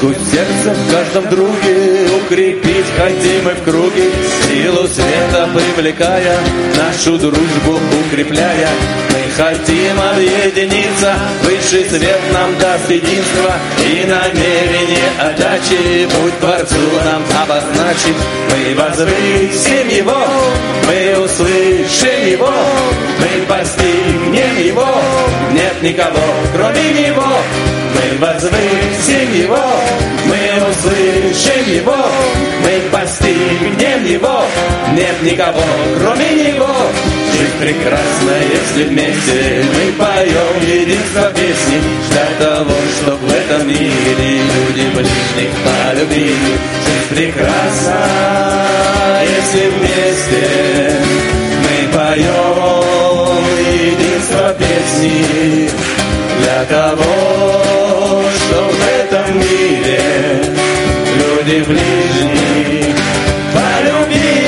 точку сердца в каждом друге, укрепить хотим мы в круге, силу света привлекая, нашу дружбу укрепляя. Мы хотим объединиться, высший свет нам даст единство и намерение отдачи, путь Творцу нам обозначит. Мы возвысим Его, мы услышим Его, мы постигнем Его, нет никого кроме Него. Мы возвысим Его, мы услышим Его, мы постигнем Его, нет никого кроме Него. Жизнь прекрасна, если вместе мы поем единство песни, для того, чтобы в этом мире люди ближних полюбили. Жизнь прекрасна, если вместе мы поем единство песни, для того, что в этом мире люди ближних полюбили.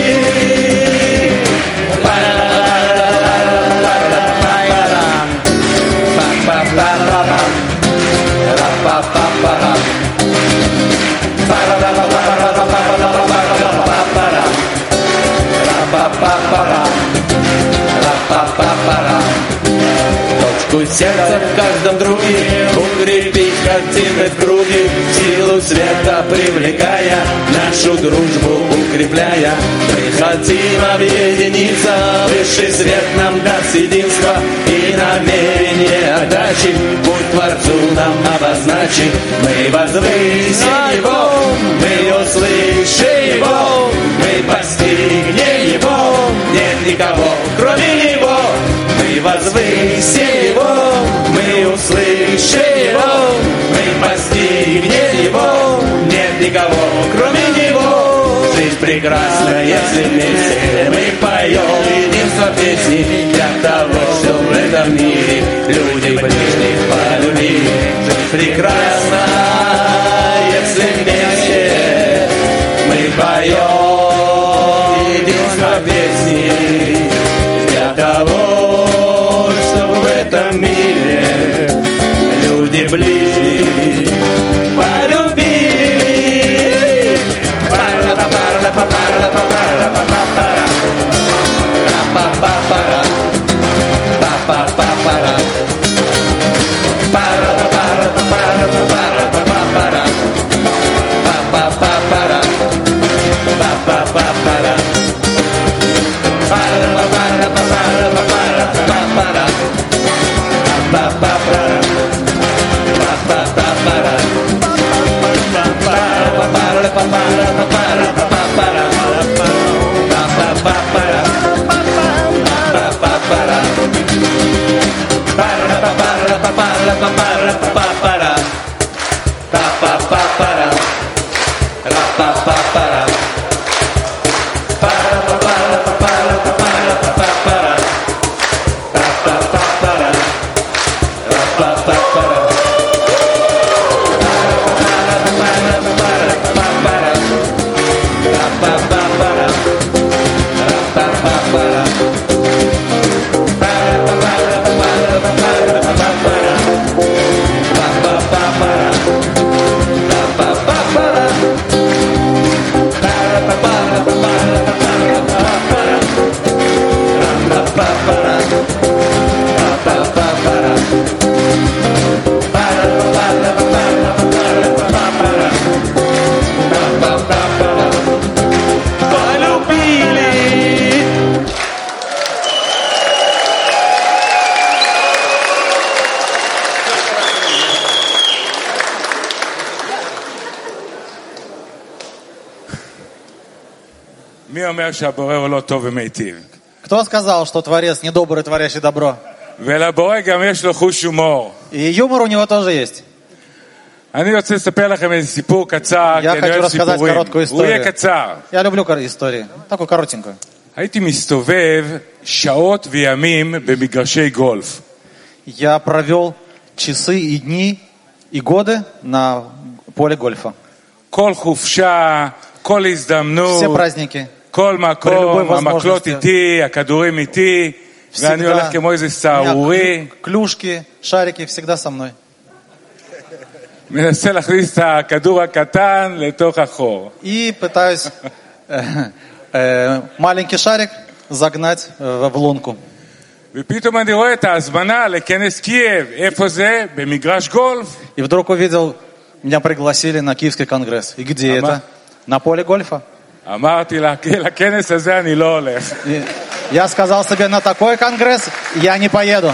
Точку сердца в каждом друге, укрепить хотим мы в круге, силу света привлекая, нашу дружбу укрепляя. Мы хотим объединиться, высший свет нам даст единство и намерение отдачи, путь Творцу нам обозначит. Мы возвысим Его, мы услышим Его, мы постигнем Его, нет никого кроме Него. Мы возвысим Его, мы услышим Его, мы постигнем Его, нет никого кроме Него. Жизнь прекрасна, если вместе мы поем единство песни, для того, чтобы в этом мире люди ближних полюбили. Жизнь прекрасна, если вместе мы поем единство песни, для того, чтобы в этом мире люди ближних полюбили. Кто сказал, что Творец недобрый, творящий добро? И юмор у него тоже есть. Я хочу рассказать короткую историю. Я люблю истории. Такую коротенькую. Я провел часы и дни и годы на поле гольфа. Все праздники. כל מקום, המקלות איתי, הכדורים איתי, ואני הולך כמו איזה סערורי. Клюшки, шарики всегда со мной. מנסה להכניס את הכדור הקטן לתוך החור. И пытаюсь маленький шарик загнать в лунку. ופתאום אני רואה את ההזמנה לכנס קייב. איפה זה? במגרש גולף. И вдруг увидел, меня пригласили на Киевский конгресс. И где это? На поле гольфа. אמרתי לכנס הזה אני לא הולך. Я сказал себе, на такой конгресс я не поеду.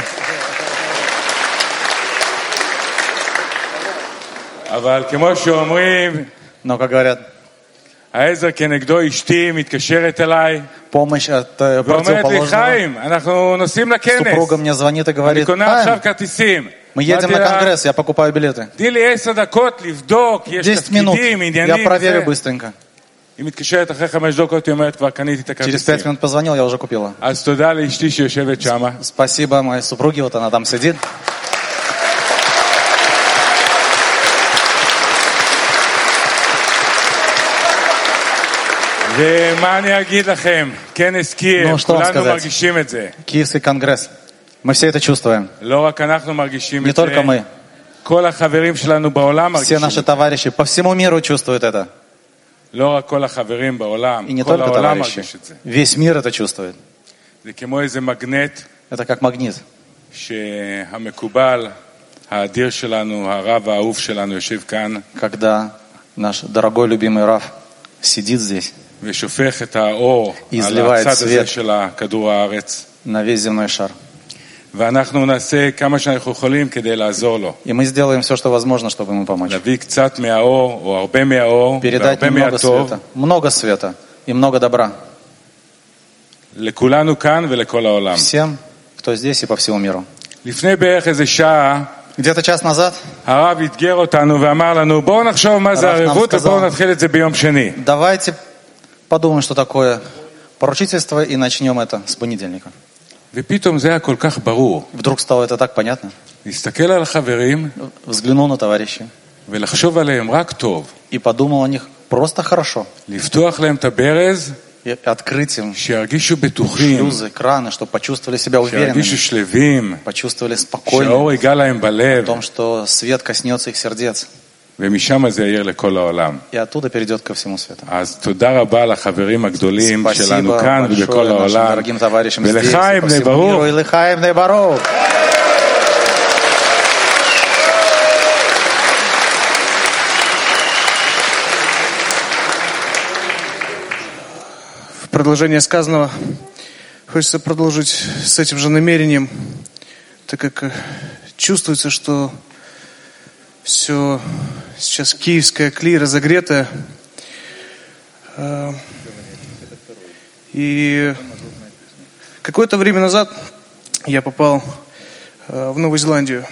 אבל כמו שאומרים, Но, как говорят, העזר כנגדו אשתי מתקשרת אליי, помощь от ואומרת לי, противоположного. חיים, אנחנו נוסעים לכנס. Супруга мне звонит и אני говорит, קונה עכשיו «Хаим, כרטיסים. мы едем на конгресс, я покупаю билеты. תני לי 10 דקות לבדוק, יש 10 минут, תפקידים, я עניינים. проверю быстренько. היא מתקשרת אחרי 5 דקות, היא אומרת, כבר קניתי את Через הכרטיסים. 5 минут позвонил, я уже купила. אז תודה לאשתי שיושבת שמה. Спасибо моей супруге, вот она там сидит. ומה אני אגיד לכם? כנס קייב, Ну, что вам כולנו сказать? מרגישים את זה. Киевский конгресс. Мы все это чувствуем. לא רק אנחנו מרגישים Не את זה, только мы. כל החברים שלנו בעולם Все מרגישים את наши זה. товарищи по всему миру чувствуют это. לא רק כל החברים בעולם, И не כל только העולם товарищи. מרגיש את זה. Весь мир это чувствует. זה כמו איזה מגנט Это как магнит. שהמקובל, האדיר שלנו, הרב האהוב שלנו יושב כאן, Когда наш дорогой любимый Раф сидит здесь ושופך את האור על изливает הצד הזה свет של כדור הארץ. на весь земной шар. ואנחנו נעשה כמה שאנחנו יכולים כדי לעזור לו. И мы сделаем все, что возможно, чтобы ему помочь. להביא קצת מהאור, או הרבה מהאור, Передать והרבה немного מהטוב, света. Много света и много добра. לכולנו כאן ולכל העולם. Всем, кто здесь и по всему миру. לפני בערך איזה שעה, Где-то час назад הרב התגר אותנו ואמר לנו, בואו נחשוב מה זה הרב ערבות, нам ובואו сказал, נתחיל את זה ביום שני. давайте подумаем, что такое поручительство, и начнем это с понедельника. ופתאום זה היה כל כך ברור. Вдруг стало это так понятно. להסתכל על החברים, Взглянул на товарищей ולחשוב עליהם רק טוב. и подумал о них просто хорошо. לפתוח להם את הברז, И открыть им שירגישו בטוחים, шлюзы, краны, чтобы почувствовали себя שירגישו уверенными, שלווים, почувствовали спокойно שהאור ייגע להם о בלב, том, что свет коснется их сердец. ומשם זה יאיר לכל העולם. И оттуда перейдет ко всему свету. אז תודה רבה לחברים הגדולים שלנו Спасибо כאן ובכל большое нашим העולם. дорогим товарищам здесь, и ולחיים по בני всему ברוך. миру. И лихаем бней барух. В продолжение сказанного хочется продолжить с этим же намерением, так как чувствуется, что все сейчас киевская кли разогретая. И какое-то время назад я попал в Новую Зеландию.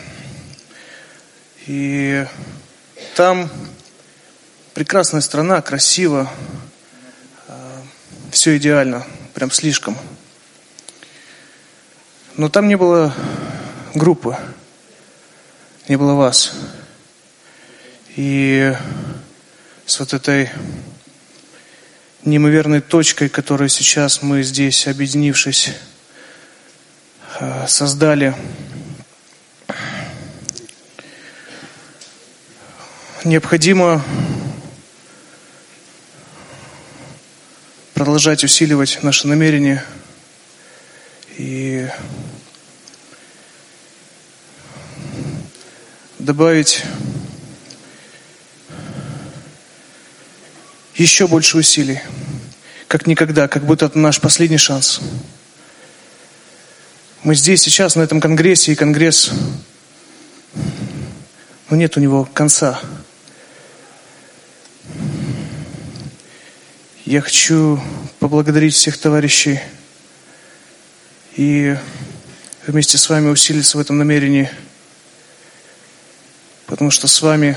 И там прекрасная страна, красиво, все идеально, прям слишком. Но там не было группы, не было вас. И с вот этой неимоверной точкой, которую сейчас мы здесь, объединившись, создали, необходимо продолжать усиливать наши намерения и добавить еще больше усилий, как никогда, как будто это наш последний шанс. Мы здесь сейчас, на этом конгрессе, и конгресс, но нет у него конца. Я хочу поблагодарить всех товарищей и вместе с вами усилиться в этом намерении, потому что с вами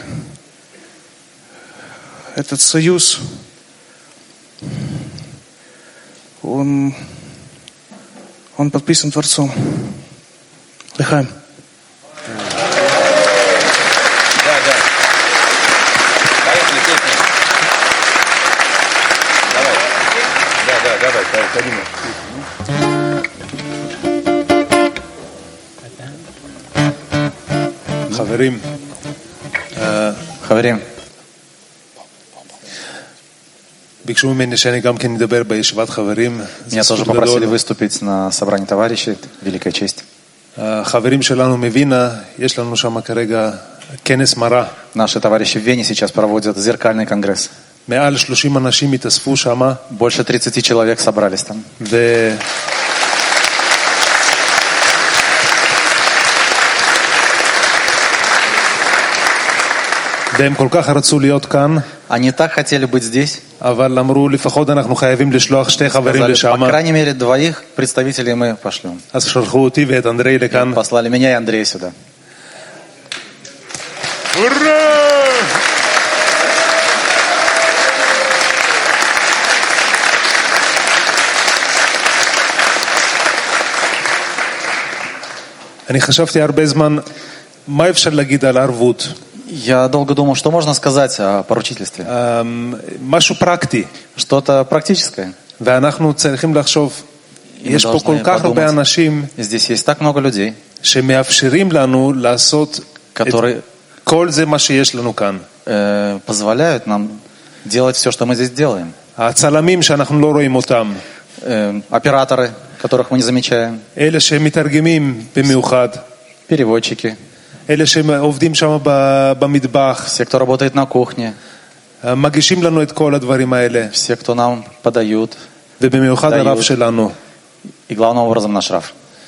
этот союз, он подписан Творцом. Лихаем. חברים, חברים, ביקשו ממני שאני גם כן אדבר בישיבת חברים. меня тоже попросили выступить на собрании товарищей. Великая честь. החברים שלנו מווינה, יש לנו שם כרגע כנס מראה. Наши товарищи в Вене сейчас проводят зеркальный конгресс. מעל 30 אנשים התאספו שם. Больше 30 человек собрались там. והם כל כך רצו להיות כאן. Они так хотели быть здесь. אבל אמרו לפחות אנחנו חייבים לשלוח שתי חברים לשם. По крайней мере, двоих представителей мы пошлем. אז שלחו אותי ואת אנדרי לכאן. Послали меня и Андрея сюда. Ура! אני חשבתי הרבה זמן, מה אפשר להגיד על ערבות? Я долго думал, что можно сказать о поручительстве. משהו פרקטי. Что-то практическое. ואנחנו צריכים לחשוב, יש פה כל כך הרבה אנשים Здесь есть так много людей, שמאפשרים לנו לעשות которые כל זה מה שיש לנו כאן. позволяют нам делать все, что мы здесь делаем. הצלמים שאנחנו לא רואים אותם. Операторы, которых мы не замечаем. אלה שמתרגמים במיוחד. Переводчики. אלה שעובדים שם במטבח. Все, кто работает на кухне. מגישים לנו את כל הדברים האלה. Все, кто нам подают. ובמיוחד הרב שלנו. И главным образом наш Рав.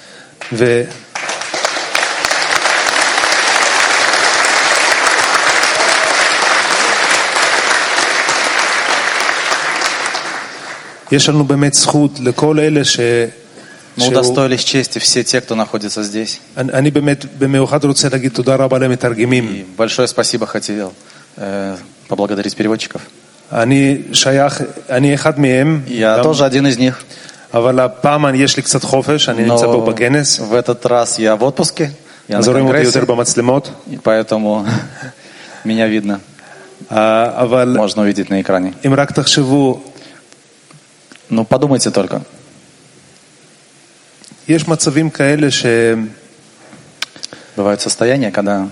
יש לנו באמת זכות לכל אלה Мы удостоились чести все те, кто находится здесь. אני באמת במיוחד רוצה להגיד תודה רבה למתרגמים. Большое спасибо хотел поблагодарить переводчиков. אני אחד מהם. Я тоже один из них. אבל הפעם יש לי קצת חופש, אני נמצא פה בכנס. В этот раз я в отпуске. Я אז на רואים אותי конгрессе. יותר במצלמות. И поэтому меня видно. אבל Можно увидеть на экране. אם רק תחשבו, Ну, подумайте только. יש מצבים כאלה Бывают состояния, когда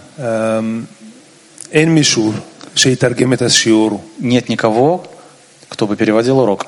אין מישהו שיתרגם את השיעור. нет никого, кто бы переводил урок.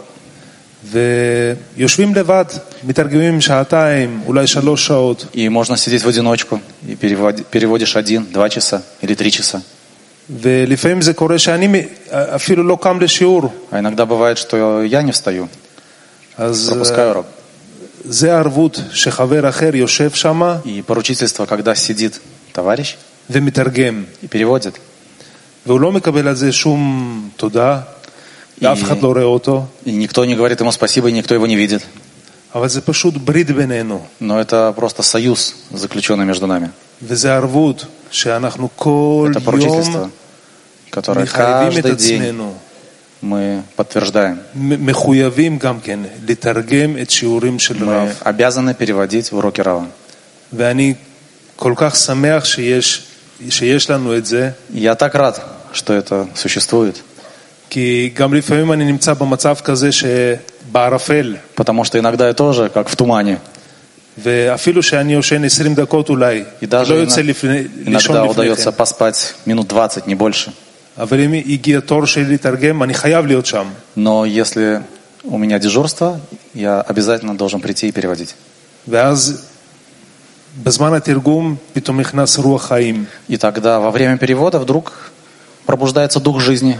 ויושבים לבד, מתרגמים שעתיים, אולי 3 שעות. И можно сидеть в одиночку, и переводишь 1, 2 часа или 3 часа. ולפעמים זה קורה שאני אפילו לא קם לשיעור. А иногда бывает, что я не встаю, пропускаю урок. זה הערבות שחבר אחר יושב שם И поручительство, когда сидит товарищ ומתרגם. и переводит. והוא לא מקבל על זה שום תודה, ואף אחד לא רואה אותו. И никто не говорит ему спасибо, и никто его не видит. אבל זה פשוט ברית בינינו. Но это просто союз, заключенный между нами. וזה ערבות שאנחנו כל Это יום поручительство, которое מחייבים את каждый день עצמנו. мы подтверждаем. מחויבים גם כן לתרגם את שיעורים של Мы רב. обязаны переводить уроки Рава. ואני כל כך שמח שיש לנו את זה. Я так рад, что это существует. כי גם לפעמים אני נמצא במצב כזה שבערפל. Потому что иногда я тоже как в тумане. ואפילו שאני יושן 20 דקות אולי, לא יוצא לישון иногда לפני удается כן. поспать минут 20, не больше. אבל אם הגיע תור שלי לתרגם, אני חייב להיות שם. Но если у меня дежурство, я обязательно должен прийти и переводить. ואז בזמן התרגום פתאום נכנס רוח חיים. И тогда во время перевода вдруг пробуждается дух жизни.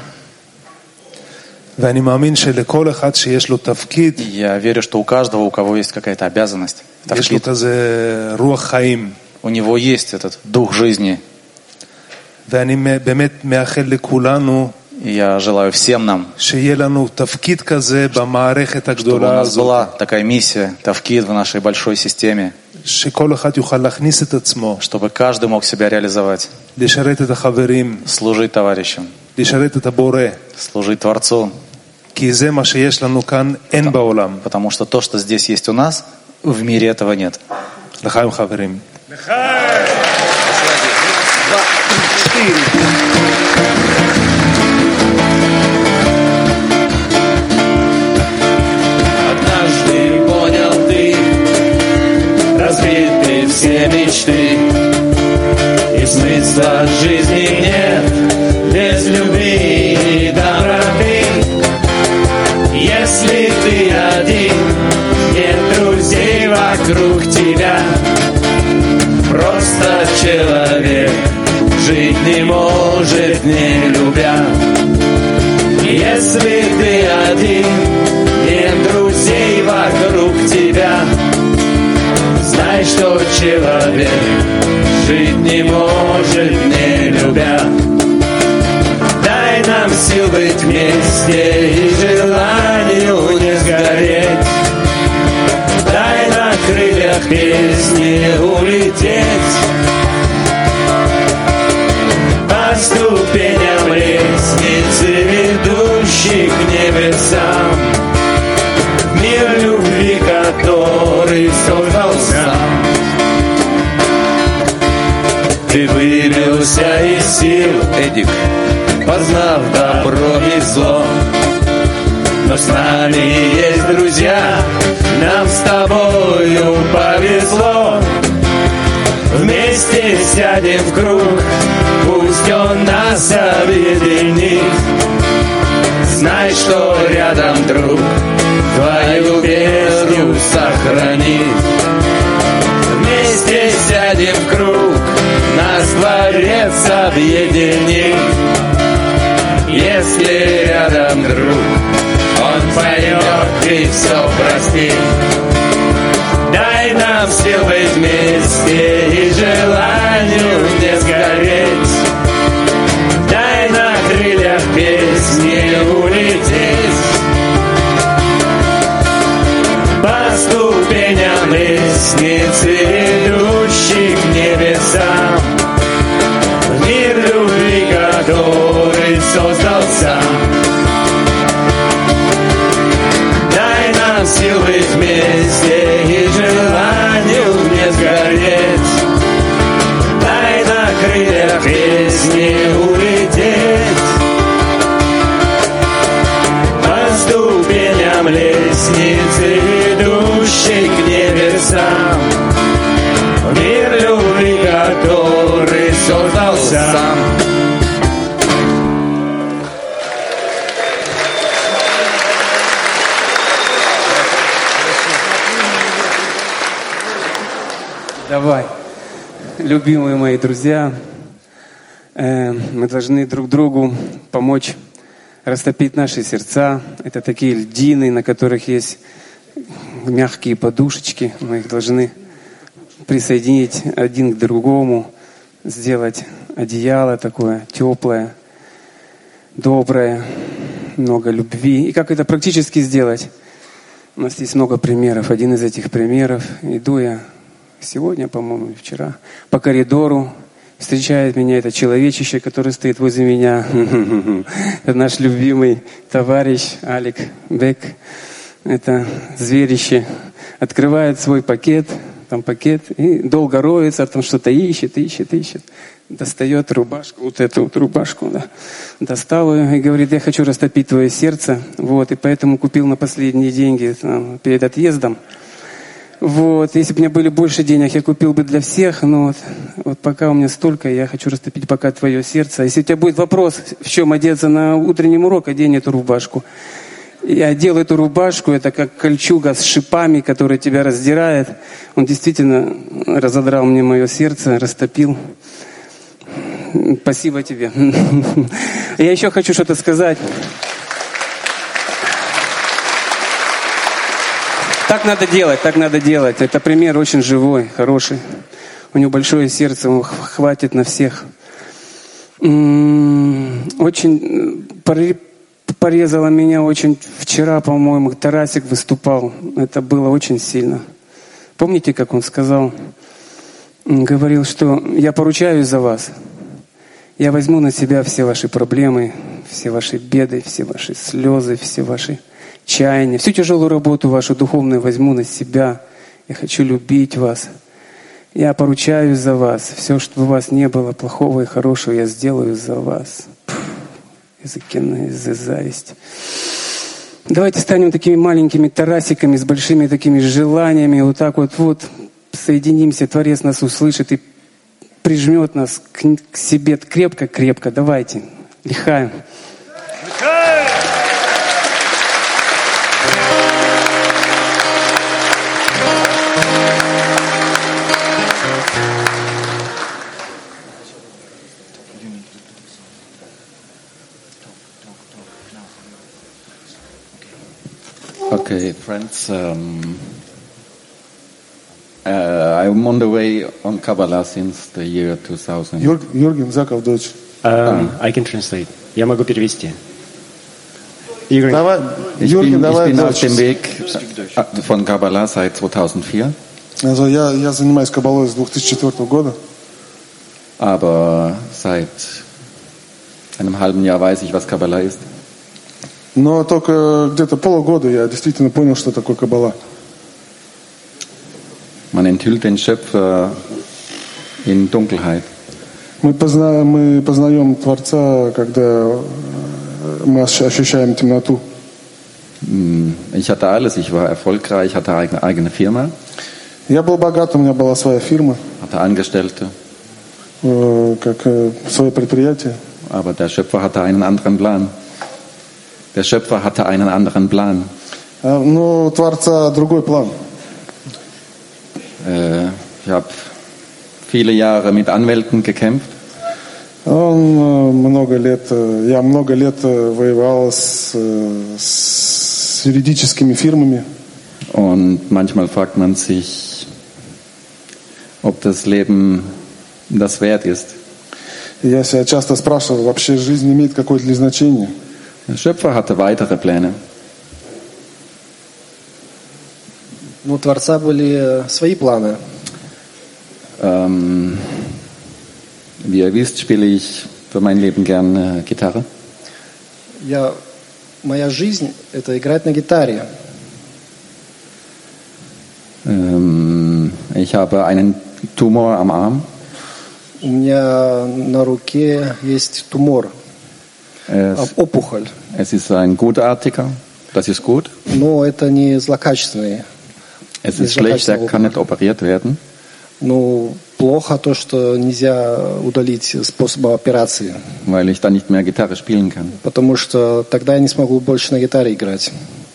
ואני מאמין שלכל אחד שיש לו תפקיד, Я верю, что у каждого, у кого есть какая-то обязанность, יש לו כזה רוח חיים. у него есть этот дух жизни. ואני באמת מאחל לכולנו И я желаю всем нам, שיהיה לנו תפקיד כזה במערכת чтобы у הגדולה нас הזאת. была такая миссия, тавкид в нашей большой системе, שכל אחד יוכל להכניס את עצמו, чтобы каждый мог себя реализовать, לשרת את החברים, служить товарищам, לשרת את הבורא. служить Творцу. כי זה מה שיש לנו כאן, אין בעולם. Потому что то, что здесь есть у нас, в мире этого нет. לחיים חברים. Однажды понял ты, разбиты все мечты, и смысла жизни нет без не любят. Если ты один, нет друзей вокруг тебя, знай, что человек жить не может, не любя. Дай нам сил быть вместе и желанию не сгореть. Дай на крыльях песни улететь по ступеням лестницы, ведущей к небесам, мир любви, который создал сам. Ты выбился из сил, Эдик, познав добро и зло. Но с нами есть друзья, нам с тобою повезло. Вместе сядем в круг, пусть он нас объединит. Знай, что рядом друг твою веру сохранит. Вместе сядем в круг, нас Творец объединит. Если рядом друг, он поймет и все простит. Дай нам сил быть вместе и желанию не сгореть. Дай на крыльях песни улететь по ступеням лестницы, ведущей к небесам, в мир любви, который создал сам. Дай нам сил быть вместе и желанию не сгореть. Дай на крыльях песни улететь по ступеням лестницы, ведущей к небесам, в мир любви, который создал сам. Давай, любимые мои друзья, мы должны друг другу помочь растопить наши сердца. Это такие льдины, на которых есть мягкие подушечки. Мы их должны присоединить один к другому, сделать одеяло такое теплое, доброе, много любви. И как это практически сделать? У нас есть много примеров. Один из этих примеров, иду я сегодня, по-моему, вчера, по коридору, встречает меня это человечище, которое стоит возле меня. Это наш любимый товарищ Алик Бек. Это зверище. Открывает свой пакет, там пакет, и долго роется, там что-то ищет. Достает рубашку, вот эту вот рубашку, да. Достал ее и говорит: я хочу растопить твое сердце. Вот, и поэтому купил на последние деньги там, перед отъездом. Вот, если бы у меня были больше денег, я купил бы для всех, но вот пока у меня столько, я хочу растопить пока твое сердце. Если у тебя будет вопрос, в чем одеться на утренний урок, одень эту рубашку. Я одел эту рубашку, это как кольчуга с шипами, которая тебя раздирает. Он действительно разодрал мне мое сердце, растопил. Спасибо тебе. Я еще хочу что-то сказать. Так надо делать. Это пример очень живой, хороший. У него большое сердце, он хватит на всех. Очень порезало меня очень вчера, по-моему, Тарасик выступал. Это было очень сильно. Помните, как он сказал? Он говорил, что я поручаюсь за вас. Я возьму на себя все ваши проблемы, все ваши беды, все ваши слезы, все ваши чаяния, всю тяжелую работу вашу духовную возьму на себя. Я хочу любить вас. Я поручаюсь за вас. Все, что у вас не было плохого и хорошего, я сделаю за вас. Языкиная зависть. Давайте станем такими маленькими Тарасиками с большими такими желаниями. Вот так вот соединимся. Творец нас услышит и прижмет нас к себе крепко-крепко. Давайте. Лихаем. Okay, friends, I'm on the way on Kabbalah since the year 2000. Юрген Заков, дочь. I can translate. Я могу перевести. Игорь, Давай, Ich Юрген, bin давай, auf дочь. dem Weg von Kabbalah seit 2004, Also, я занимаюсь каббалой с 2004 года. aber seit einem halben Jahr weiß ich, was Kabbalah ist. Но только где-то полгода я действительно понял, что такое каббала. Man enthüllt den Schöpfer in Dunkelheit. Мы познаем Творца, когда мы ощущаем темноту. Ich hatte alles, ich war erfolgreich, hatte eine eigene Firma, Я был богат, у меня была своя фирма, hatte Angestellte, как свое предприятие. aber der Schöpfer hatte einen anderen Plan. Der Schöpfer hatte einen anderen Plan. Но у Творца другой план. Ich habe viele Jahre mit Anwälten gekämpft. Я много лет воевал с юридическими фирмами. Und manchmal fragt man sich, ob das Leben das wert ist. Я себя часто спрашивал, вообще жизнь имеет какое-то ли значение? Der Schöpfer hatte weitere Pläne. У Творца были свои планы. Wie ihr wisst, spiele ich für mein Leben gern Gitarre. Моя жизнь – это играть на гитаре. Ich habe einen Tumor am Arm. У меня на руке есть тумор, опухоль. Es ist ein gutartiger, das ist gut. Но это не злокачественный. Es ist schlecht, er kann nicht operiert werden. Ну, плохо то, что нельзя удалить способом операции. Weil ich dann nicht mehr Gitarre spielen kann. Потому что тогда я не смогу больше на гитаре играть.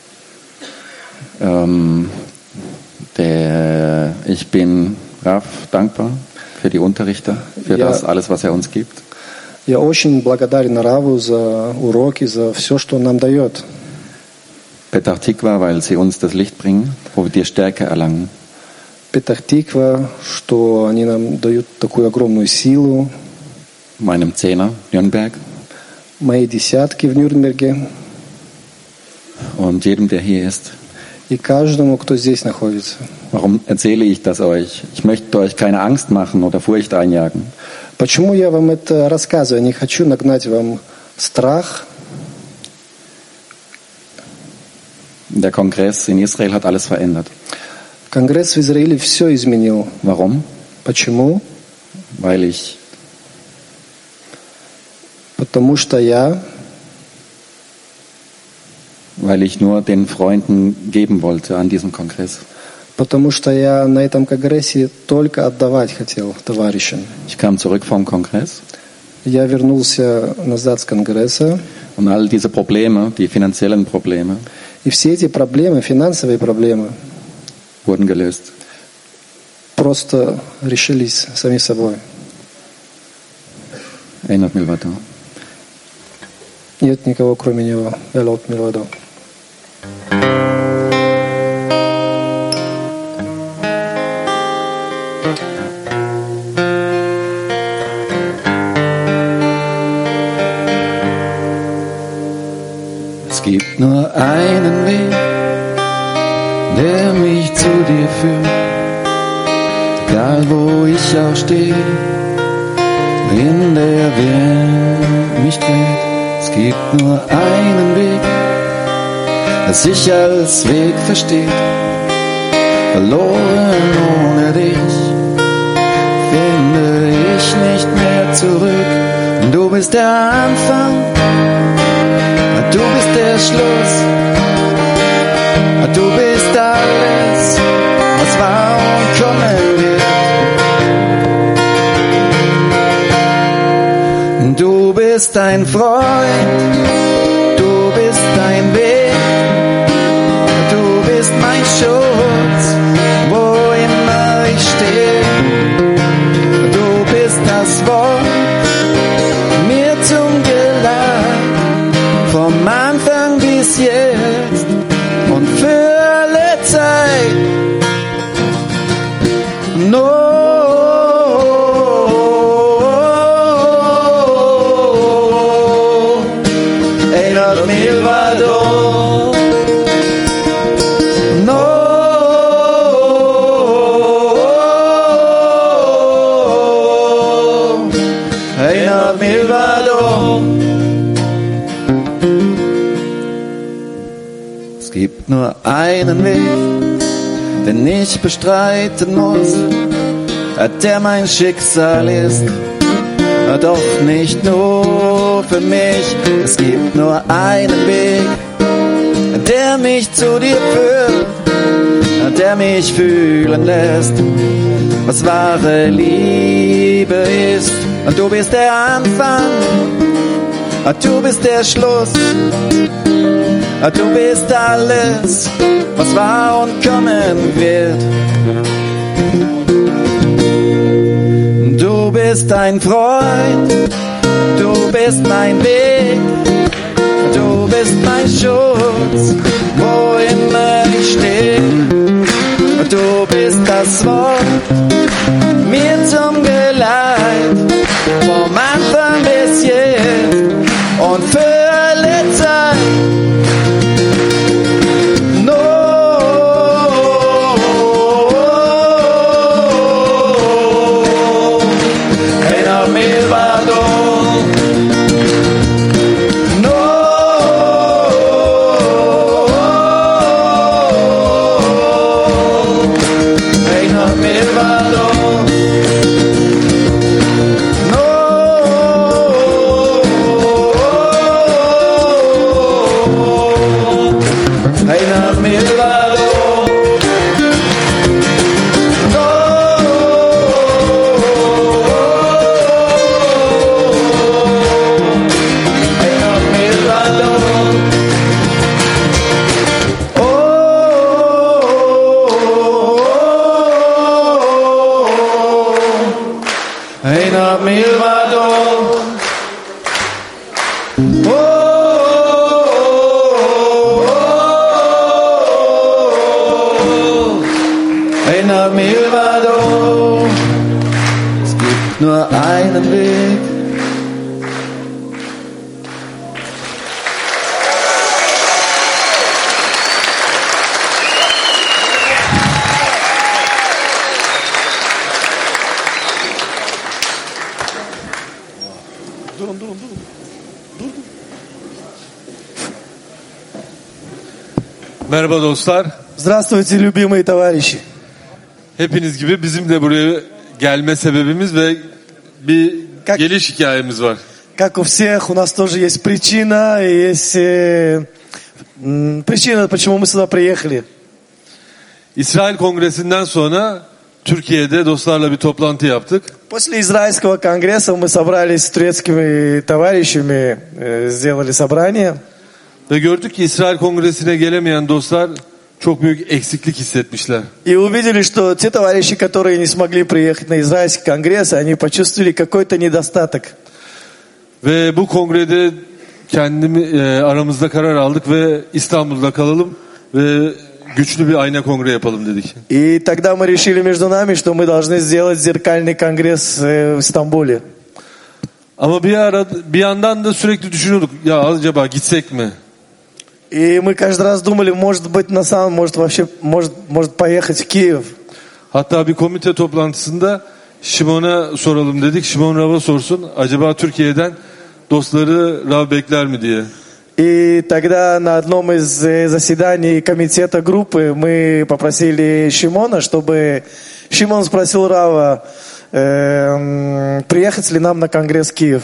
Ich bin Raf dankbar für die Unterrichte, für das alles, was er uns gibt. Я очень благодарен Раву за уроки, за все, что он нам дает. Petach Tikva, weil sie uns das Licht bringen, wo wir die Stärke erlangen. Петах Тиква, что они нам дают такую огромную силу. Meinem Zehner, Nürnberg. Мои десятки в Нюрнберге. Und jedem, der hier ist. И каждому, кто здесь находится. Warum erzähle ich das euch? Ich möchte euch keine Angst machen oder Furcht einjagen. Почему я вам это рассказываю? Я не хочу нагнать вам страх. Der Kongress in Israel hat alles verändert. Конгресс в Израиле все изменил. Warum? Почему? Потому что weil ich nur den Freunden geben wollte an diesem Kongress. Потому что я на этом конгрессе только отдавать хотел товарищам. Ich kam zurück vom Kongress. Я вернулся назад с конгресса. Und all diese Probleme, die finanziellen Probleme, и все эти проблемы, финансовые проблемы, wurden gelöst. Просто решились сами собой. Einot Milvado. Нет никого, кроме него. Einot Milvado. Es gibt nur einen Weg, der mich zu dir führt, egal wo ich auch stehe, in der Wind mich dreht. Es gibt nur einen Weg, das ich als Weg versteht, verloren ohne dich, finde ich nicht mehr zurück. Du bist der Anfang, du bist der Schluss, du bist alles, was war und kommen wird. Du bist ein Freund, du bist ein Weg, du bist mein Schutz, wo immer ich stehe. Du bist das Wort, mir zum Geleit, vom Anfang bis jetzt und für Einat milvado. No. Einat milvado. Es gibt nur einen Weg, den ich bestreiten muss, der mein Schicksal ist, doch nicht nur für mich. Es gibt nur einen Weg, der mich zu dir führt, der mich fühlen lässt, was wahre Liebe ist. Und du bist der Anfang, du bist der Schluss, du bist alles, was war und kommen wird. Du bist ein Freund, du bist mein Weg, du bist mein Schutz, wo immer ich stehe. Du bist das Wort, mir zum Geleit, vom Anfang bis jetzt und für alle Zeit. Es gibt nur einen Weg. Merhaba dostlar. Здравствуйте, любимые товарищи. Hepiniz gibi bizim de buraya gelme sebebimiz ve bir geliş hikayemiz var. Как у всех, у нас тоже есть причина, и есть причина, почему мы сюда приехали. İsrail Kongresi'nden sonra Türkiye'de dostlarla bir toplantı yaptık. После израильского конгресса мы собрались с турецкими товарищами, сделали собрание. Ve gördük ki İsrail Kongresi'ne gelemeyen dostlar çok büyük eksiklik hissetmişler. И увидели, что те товарищи, которые не смогли приехать на израильский конгресс, они почувствовали какой-то недостаток. Ve bu kongrede aramızda karar aldık ve İstanbul'da kalalım ve güçlü bir ayna kongre yapalım dedik. И тогда мы решили между нами, что мы должны сделать зеркальный конгресс в Стамбуле. Ama bir yandan da sürekli düşünüyorduk, ya acaba gitsek mi? И мы каждый раз думали, может быть, может поехать в Киев. Hatta bir komite toplantısında Şimon'a soralım dedik. Şimon Rav'a sorsun. Acaba Türkiye'den dostları Rav bekler mi diye. И тогда на одном из заседаний комитета группы мы попросили Шимона, чтобы Шимон спросил Рава, приехать ли нам на конгресс в Киев.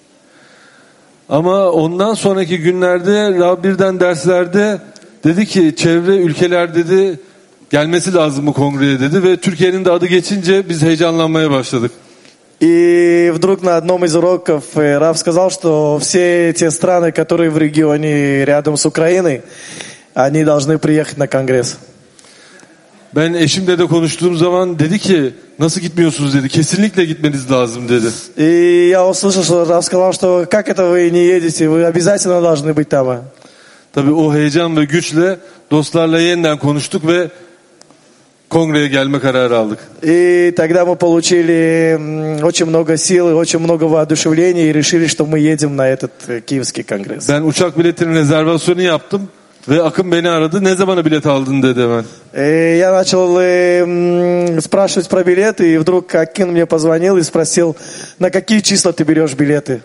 Ama ondan sonraki günlerde Rav birden derslerde dedi ki çevre ülkeler dedi gelmesi lazım bu kongreye dedi ve Türkiye'nin de adı geçince biz heyecanlanmaya başladık. И вдруг на одном из уроков Рав сказал, что все те страны, которые в регионе рядом с Украиной, они должны приехать на конгресс. Ben eşimle de konuştuğum zaman dedi ki nasıl gitmiyorsunuz dedi. Kesinlikle gitmeniz lazım dedi. И я услышал, что Рав сказал, что как это вы не едете, вы обязательно должны быть там. Tabii o heyecan ve güçle dostlarla yeniden konuştuk ve kongreye gelme kararı aldık. И тогда мы получили очень много сил и очень много воодушевления и решили, что мы едем на этот Киевский конгресс. Ben uçak biletinin rezervasyonu yaptım ve Akın beni aradı. Ne zamana bilet aldın dedi hemen. Я начал спрашивать про билеты, и вдруг Акин мне позвонил и спросил, на какие числа ты берешь билеты?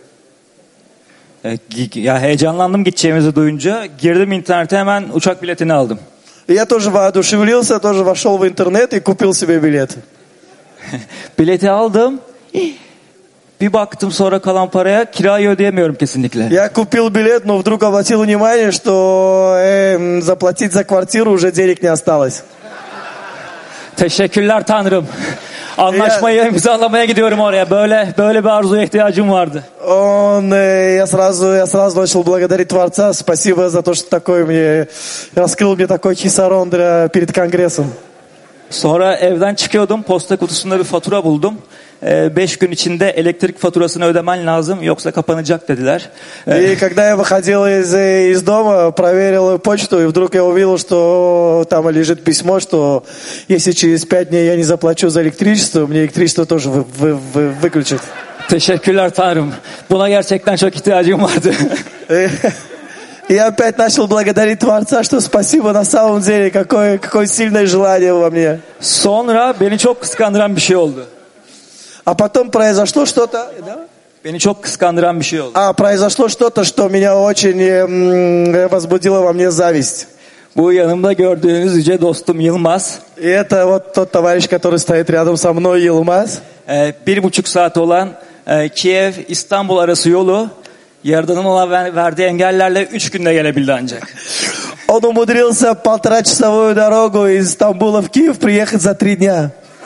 Ya heyecanlandım gideceğimizi duyunca. Girdim internete, hemen uçak biletini aldım. Я тоже воодушевился, тоже вошел в интернет и купил себе билет. Bileti aldım. Bir baktım sonra kalan paraya, kirayı ödeyemiyorum kesinlikle. Я купил билет, но вдруг обратил внимание, что заплатить за квартиру уже денег не осталось. Teşekkürler Tanrım. Anlaşmayı imzalamaya gidiyorum oraya. Böyle bir arzuya ihtiyacım vardı. Я сразу начал благодарить Творца. Спасибо за то, что такой мне раскрыл мне такой хисарон перед конгрессом. Sonra evden çıkıyordum. Posta kutusunda bir fatura buldum. 5 gün içinde elektrik faturasını ödemen lazım, yoksa kapanacak dediler. И когда я выходил из дома, проверил почту, и вдруг я увидел, что там лежит письмо, что если через 5 дней я не заплачу за электричество, мне электричество тоже выключат. Teşekkürler Tanrım. Buna gerçekten çok ihtiyacım vardı. И я опять начал благодарить Творца, что спасибо, на самом деле, какое сильное желание во мне. Sonra beni çok kıskandıran bir şey oldu. А потом произошло что-то, да? Beni çok kıskandıran bir şey oldu. Произошло что-то, что меня очень возбудило во мне зависть. Bu yanımda gördüğünüz yüce dostum Yılmaz. И это вот тот товарищ, который стоит рядом со мной, Yılmaz. 1,5 saat olan Kiev-İstanbul arası yolu Yaradan'ın ona verdiği engellerle 3 günde gelebildi ancak. Он умудрился 1,5-часовую дорогу из Стамбула в Киев приехать за 3 дня.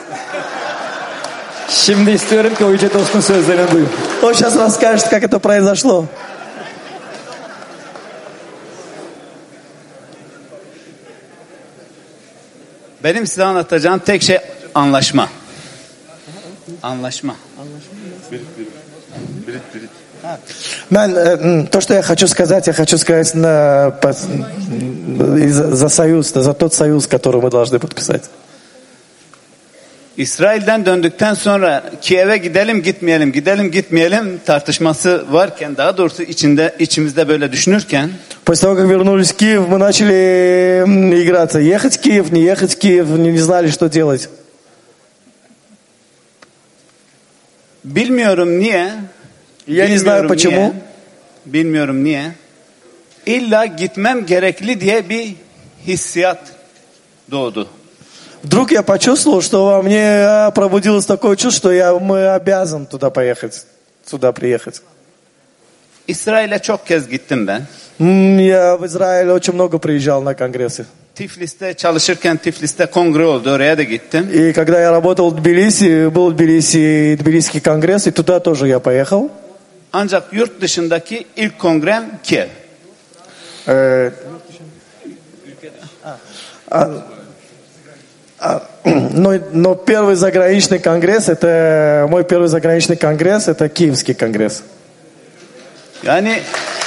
Şimdi istiyorum ki o yüce dostun sözlerini duyun. Он сейчас расскажет, как это произошло. Benim size anlatacağım tek şey anlaşma. Anlaşma. То, что я хочу сказать за союз, за тот союз, который мы должны подписать. İsrail'den döndükten sonra Kiev'e gidelim gitmeyelim tartışması varken, daha doğrusu içimizde böyle düşünürken, После того, как вернулись в Киев, мы начали играться. Ехать в Киев, не ехать в Киев, не знали, что делать. Bilmiyorum niye. Я не знаю почему. Bilmiyorum niye. İlla gitmem gerekli diye bir hissiyat doğdu. Вдруг я почувствовал, что во мне пробудилось такое чувство, что мы обязан туда поехать, сюда приехать. İsrail'e çok kez gittim ben. Я в Израиль очень много приезжал на конгрессы. Tiflis'te çalışırken Tiflis'te kongre oldu, oraya da gittim. И когда я работал в Тбилиси, был в Тбилиси Тбилисский конгресс, и туда тоже я поехал. Ancak yurt dışındaki ilk kongrem Kiev. Но первый заграничный конгресс, это мой первый заграничный конгресс, это Киевский конгресс. Yani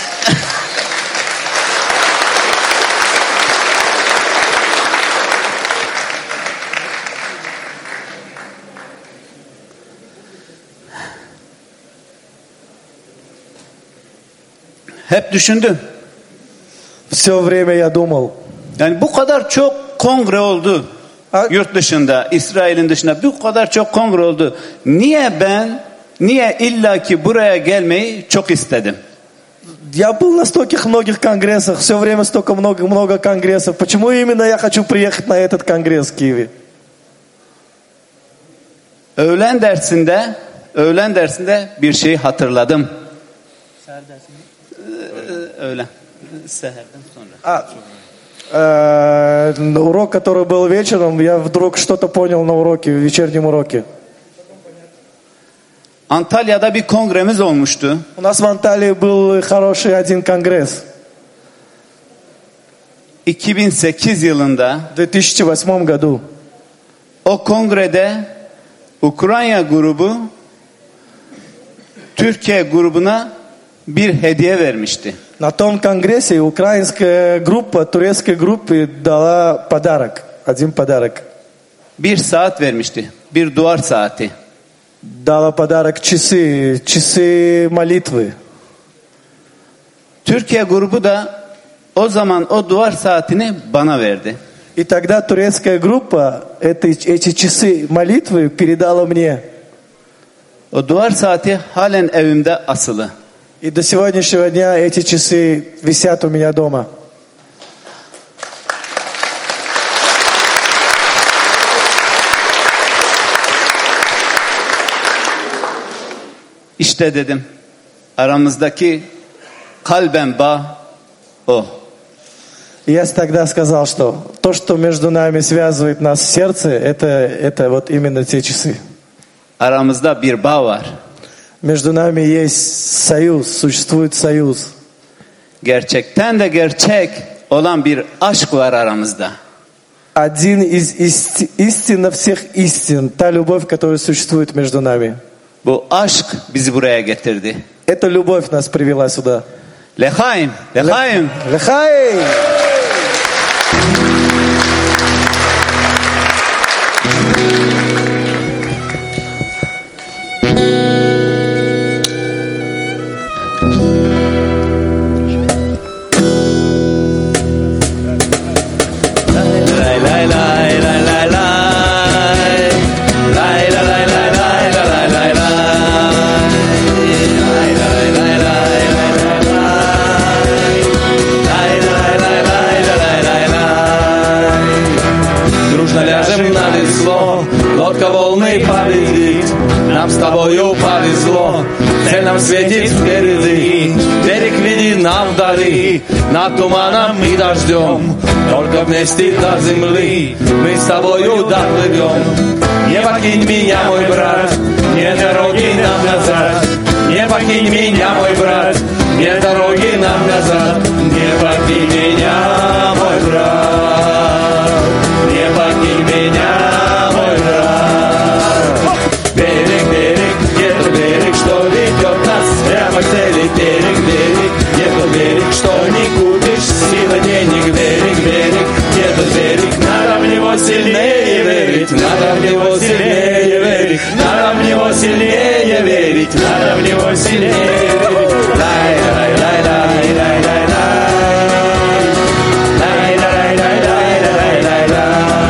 hep düşündüm. Все время я думал. Yani bu kadar çok kongre oldu. Yurt dışında, İsrail'in dışında bu kadar çok kongre oldu. Niye illaki buraya gelmeyi çok istedim? Я был на стольких многих конгрессах, все время столько много конгрессов. Почему именно я хочу приехать на этот конгресс в Киеве? Öğlen dersinde bir şeyi hatırladım. Öğlen. Seherden sonra. Урок, который был вечером, я вдруг что-то понял на уроке, в вечернем уроке. Antalya'da bir kongremiz olmuştu. У нас в Анталии был хороший один конгресс. 2008 yılında в 2008 году. O kongrede Ukrayna grubu Türkiye grubuna bir hediye vermişti. На том конгрессе украинская группа турецкой группе дала подарок, один подарок. bir saat vermişti. Bir duvar saati. Дала подарок часы молитвы. Türkiye grubu da o zaman o duvar saatini bana verdi. И тогда турецкая группа эти часы молитвы передала мне. O duvar saati halen evimde asılı. И до сегодняшнего дня эти часы висят у меня дома. İşte dedim, aramızdaki kalben bağ o. Я тогда сказал, что между нами связывает нас в сердце, это вот именно те часы. Aramızda bir bağ var. Между нами есть союз, существует союз. Gerçekten de gerçek olan bir aşk var aramızda. Один из истин всех истин, та любовь, которая существует между нами. Bu aşk bizi buraya getirdi. Эта любовь нас привела сюда. Lehaim, lehaim. Лехай! Лодка волны победит, нам с тобою повезло, цель нам светит впереди, берег веди нам вдали, над туманом и дождем, только вместе до земли мы с тобою доплывем. Не покинь меня, мой брат, нет дороги нам назад, не покинь меня, мой брат, нет дороги нам назад, не покинь меня, мой брат, не покинь меня. Берег, берег, где-то берег, что не купишь, сила денег, берег, берег, где-то берег, надо в него сильнее верить, надо в него сильнее верить, надо в него сильнее верить, надо в него сильнее верить. Лай, лай, лай, лай, лай, лай, лай, лай, лай, лай, лай, лай, лай,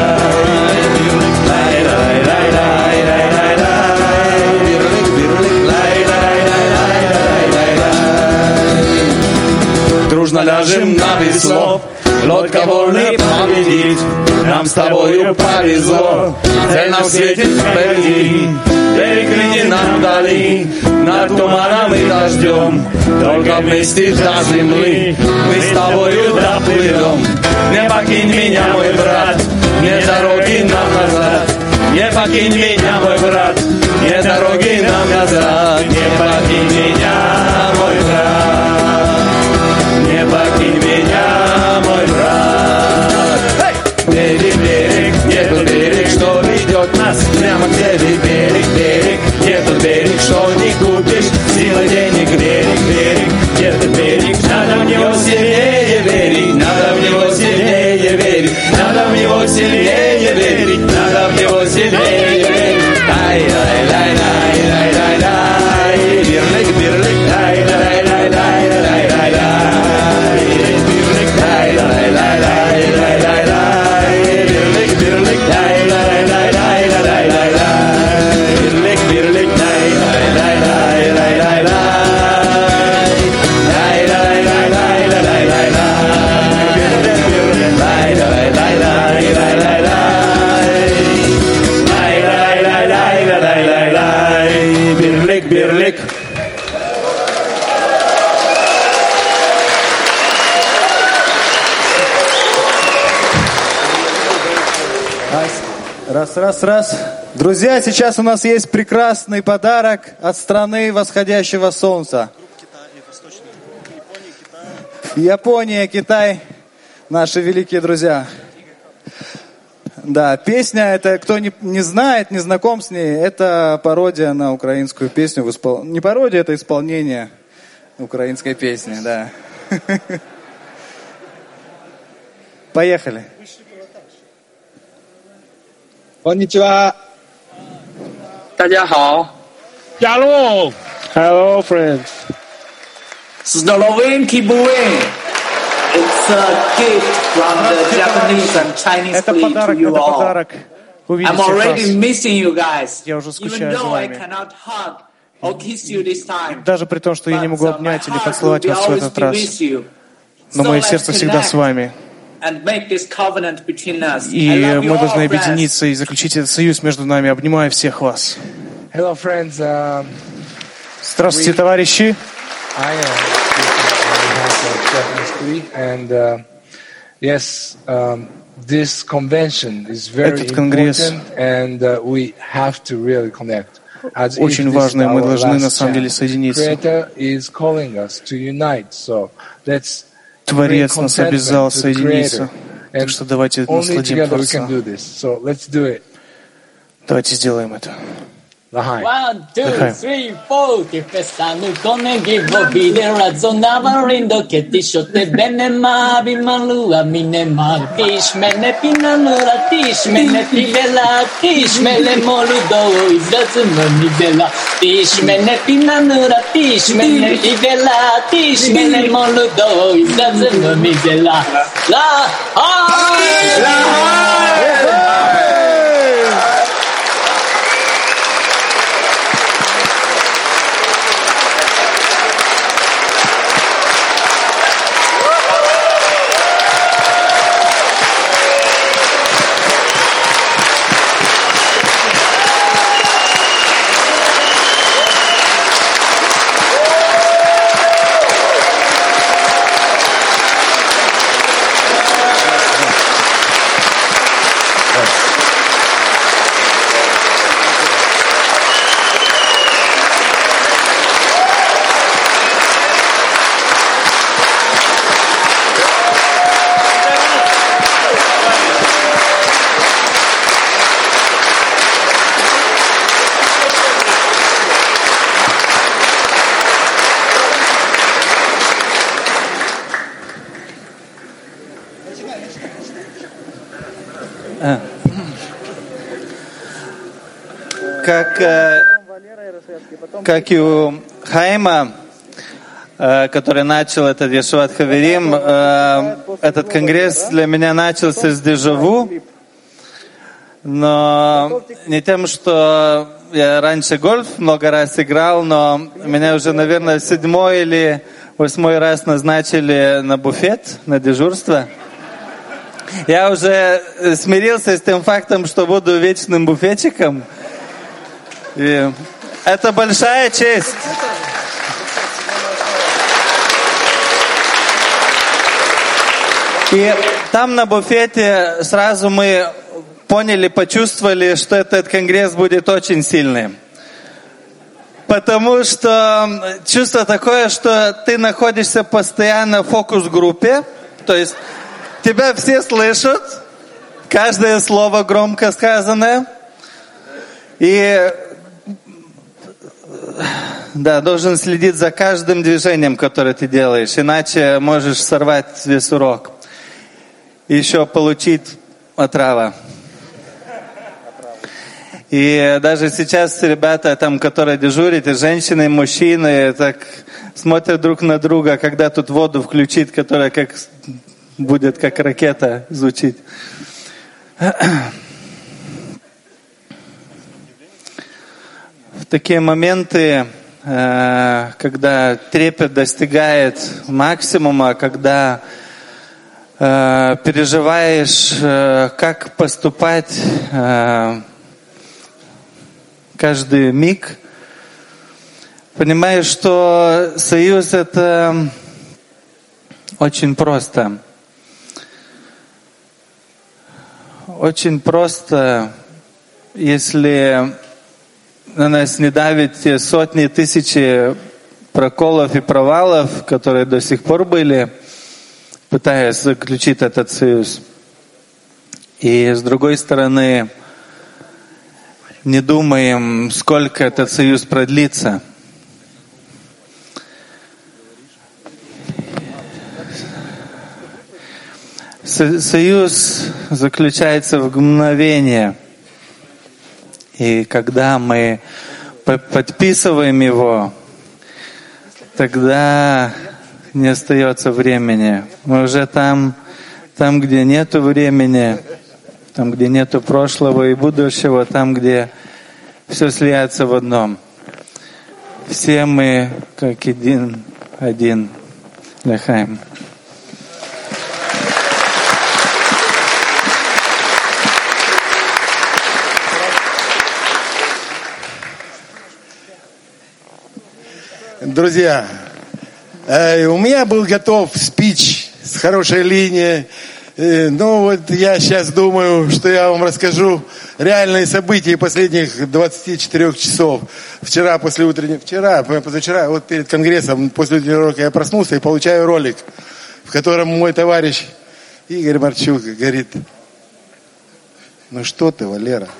дружно ляжем на весло, лодка волны победит, нам с тобою повезло, цель нам светит впереди, берег види нам вдали, над туманом и дождем, только вместе до земли мы с тобою доплывем. Не покинь меня, мой брат, нет дороги нам назад, не покинь меня, мой брат, нет дороги нам назад, не покинь меня, мой брат. Не покинь меня, мой брат. Берег, берег, не тот берег, что ведет нас прямо к тебе. Берег, берег, не тот берег, что не купишь силой денег. Берег, берег, не тот берег, надо в него сильнее верить, надо в него сильнее верить, надо в него сильнее верить, надо в него сильнее верить. Ай, ай, ай, ай, ай, ай, ай, бирлик, бирлик, ай, ай, ай, ай, ай, ай, ай. Раз. Друзья, сейчас у нас есть прекрасный подарок от страны восходящего солнца. Япония, Китай, наши великие друзья. Да, песня, это кто не знает, не знаком с ней, это пародия на украинскую песню. Не пародия, это исполнение украинской песни, да. Поехали. こんにちは。 大家好。 Hello. Hello, friends. Slovene Kibuin. It's a gift from the Japanese and Chinese fleet to you all. I'm already missing you guys. Even though I cannot hug or kiss you this time. Даже при том, что я не могу обнять или поцеловать вас в этот раз. Но мое сердце всегда с вами. И мы должны объединиться и заключить этот союз между нами. Обнимаю всех вас. Hello, friends. Здравствуйте, товарищи. I am Japanese fleet, and yes, this convention is very important, and we have to really connect. Очень важно, и мы должны на самом деле соединиться. Creator is calling us to unite, so let's. Творец нас обязал соединиться, так что давайте насладим Творца. Давайте сделаем это. 1, 2, 3, 4 che festano con il vivo videra zona rindo che ti shotte bene ma bimalua mine ma tish mene pinanura tish mene pivela tish mene moludo izazuma midela tish mene pinanura tish mene pivela tish mene moludo izazuma midela la Как и у Хаима, который начал этот Ешуват Хаверим, этот конгресс для меня начался с дежавю, но не тем, что я раньше гольф много раз играл, но меня уже, наверное, 7-й или 8-й раз назначили на буфет, на дежурство. Я уже смирился с тем фактом, что буду вечным буфетчиком. И это большая честь. И там на буфете сразу мы поняли, почувствовали, что этот конгресс будет очень сильным. Потому что чувство такое, что ты находишься постоянно в фокус-группе, то есть тебя все слышат, каждое слово громко сказанное, и да, должен следить за каждым движением, которое ты делаешь, иначе можешь сорвать весь урок. И еще получить отраву. И даже сейчас ребята, там, которые дежурят, и женщины, и мужчины, так смотрят друг на друга, когда тут воду включить, которая как будет как ракета звучить. В такие моменты, когда трепет достигает максимума, когда переживаешь, как поступать каждый миг, понимаешь, что союз — это очень просто. Очень просто, если на нас не давят те сотни, тысячи проколов и провалов, которые до сих пор были, пытаясь заключить этот союз. И с другой стороны, не думаем, сколько этот союз продлится. Союз заключается в мгновение. И когда мы подписываем его, тогда не остается времени. Мы уже там, где нету времени, там, где нету прошлого и будущего, там, где все слияется в одном. Все мы как один. Лехаим. Друзья, у меня был готов спич с хорошей линией. Ну вот я сейчас думаю, что я вам расскажу реальные события последних 24 часов. Позавчера, вот перед конгрессом, после утреннего урока я проснулся и получаю ролик, в котором мой товарищ Игорь Марчук говорит: ну что ты, Валера?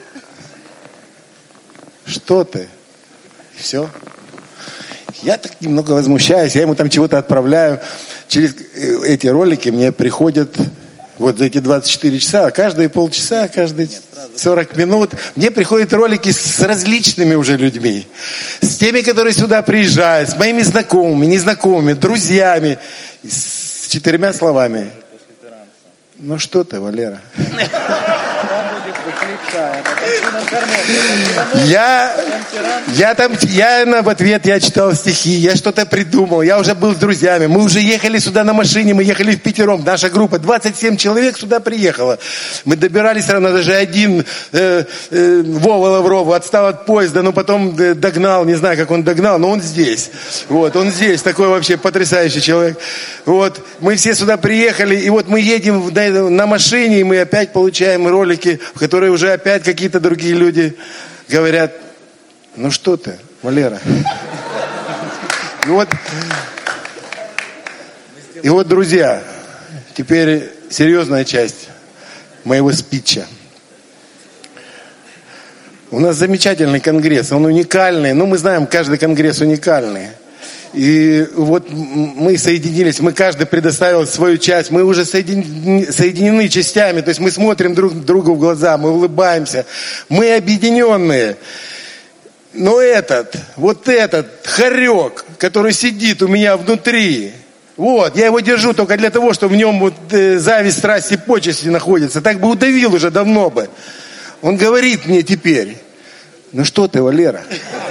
Что ты? И все. Я так немного возмущаюсь, я ему там чего-то отправляю. Через эти ролики мне приходят вот за эти 24 часа, каждые полчаса, каждые 40 минут мне приходят ролики с различными уже людьми. С теми, которые сюда приезжают, с моими знакомыми, незнакомыми, друзьями. С 4 словами. Ну что ты, Валера? В ответ я читал стихи, я что-то придумал, я уже был с друзьями, мы уже ехали сюда на машине, мы ехали впятером, наша группа, 27 человек сюда приехала. Мы добирались равно, даже один Вова Лавров отстал от поезда, но потом догнал, не знаю, как он догнал, но он здесь. Вот, он здесь, такой вообще потрясающий человек. Вот, мы все сюда приехали, и вот мы едем на машине, и мы опять получаем ролики, в которые уже опять какие-то другие люди говорят: ну что ты, Валера? И вот, друзья, теперь серьезная часть моего спича. У нас замечательный конгресс, он уникальный. Ну, мы знаем, каждый конгресс уникальный. И вот мы соединились, мы каждый предоставил свою часть, мы уже соединены частями, то есть мы смотрим друг другу в глаза, мы улыбаемся, мы объединенные. Но вот этот хорек, который сидит у меня внутри, вот, я его держу только для того, чтобы в нем вот зависть, страсть и почести находятся, так бы удавил уже давно бы. Он говорит мне теперь: ну что ты, Валера?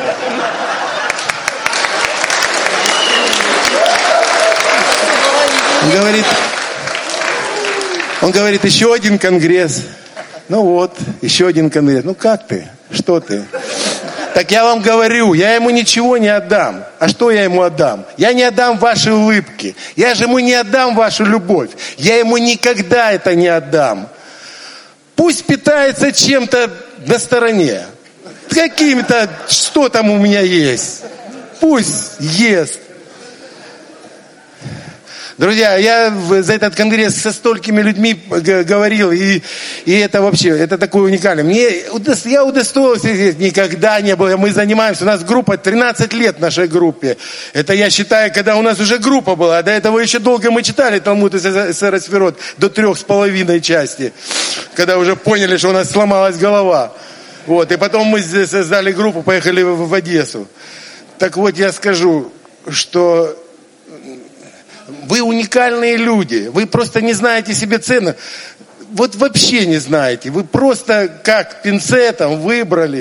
Он говорит, еще один конгресс. Ну вот, еще один конгресс. Ну как ты? Что ты? Так я вам говорю, я ему ничего не отдам. А что я ему отдам? Я не отдам ваши улыбки. Я же ему не отдам вашу любовь. Я ему никогда это не отдам. Пусть питается чем-то на стороне. Какими-то, что там у меня есть. Пусть ест. Друзья, я за этот конгресс со столькими людьми говорил, и это вообще, это такое уникальное. Я удостоился, никогда не было. Мы занимаемся, у нас группа 13 лет в нашей группе. Это я считаю, когда у нас уже группа была. До этого еще долго мы читали Талмуд и Сефер Сферот до 3,5 части. Когда уже поняли, что у нас сломалась голова. Вот, и потом мы создали группу, поехали в Одессу. Так вот, я скажу, что вы уникальные люди. Вы просто не знаете себе цены. Вот вообще не знаете. Вы просто как пинцетом выбрали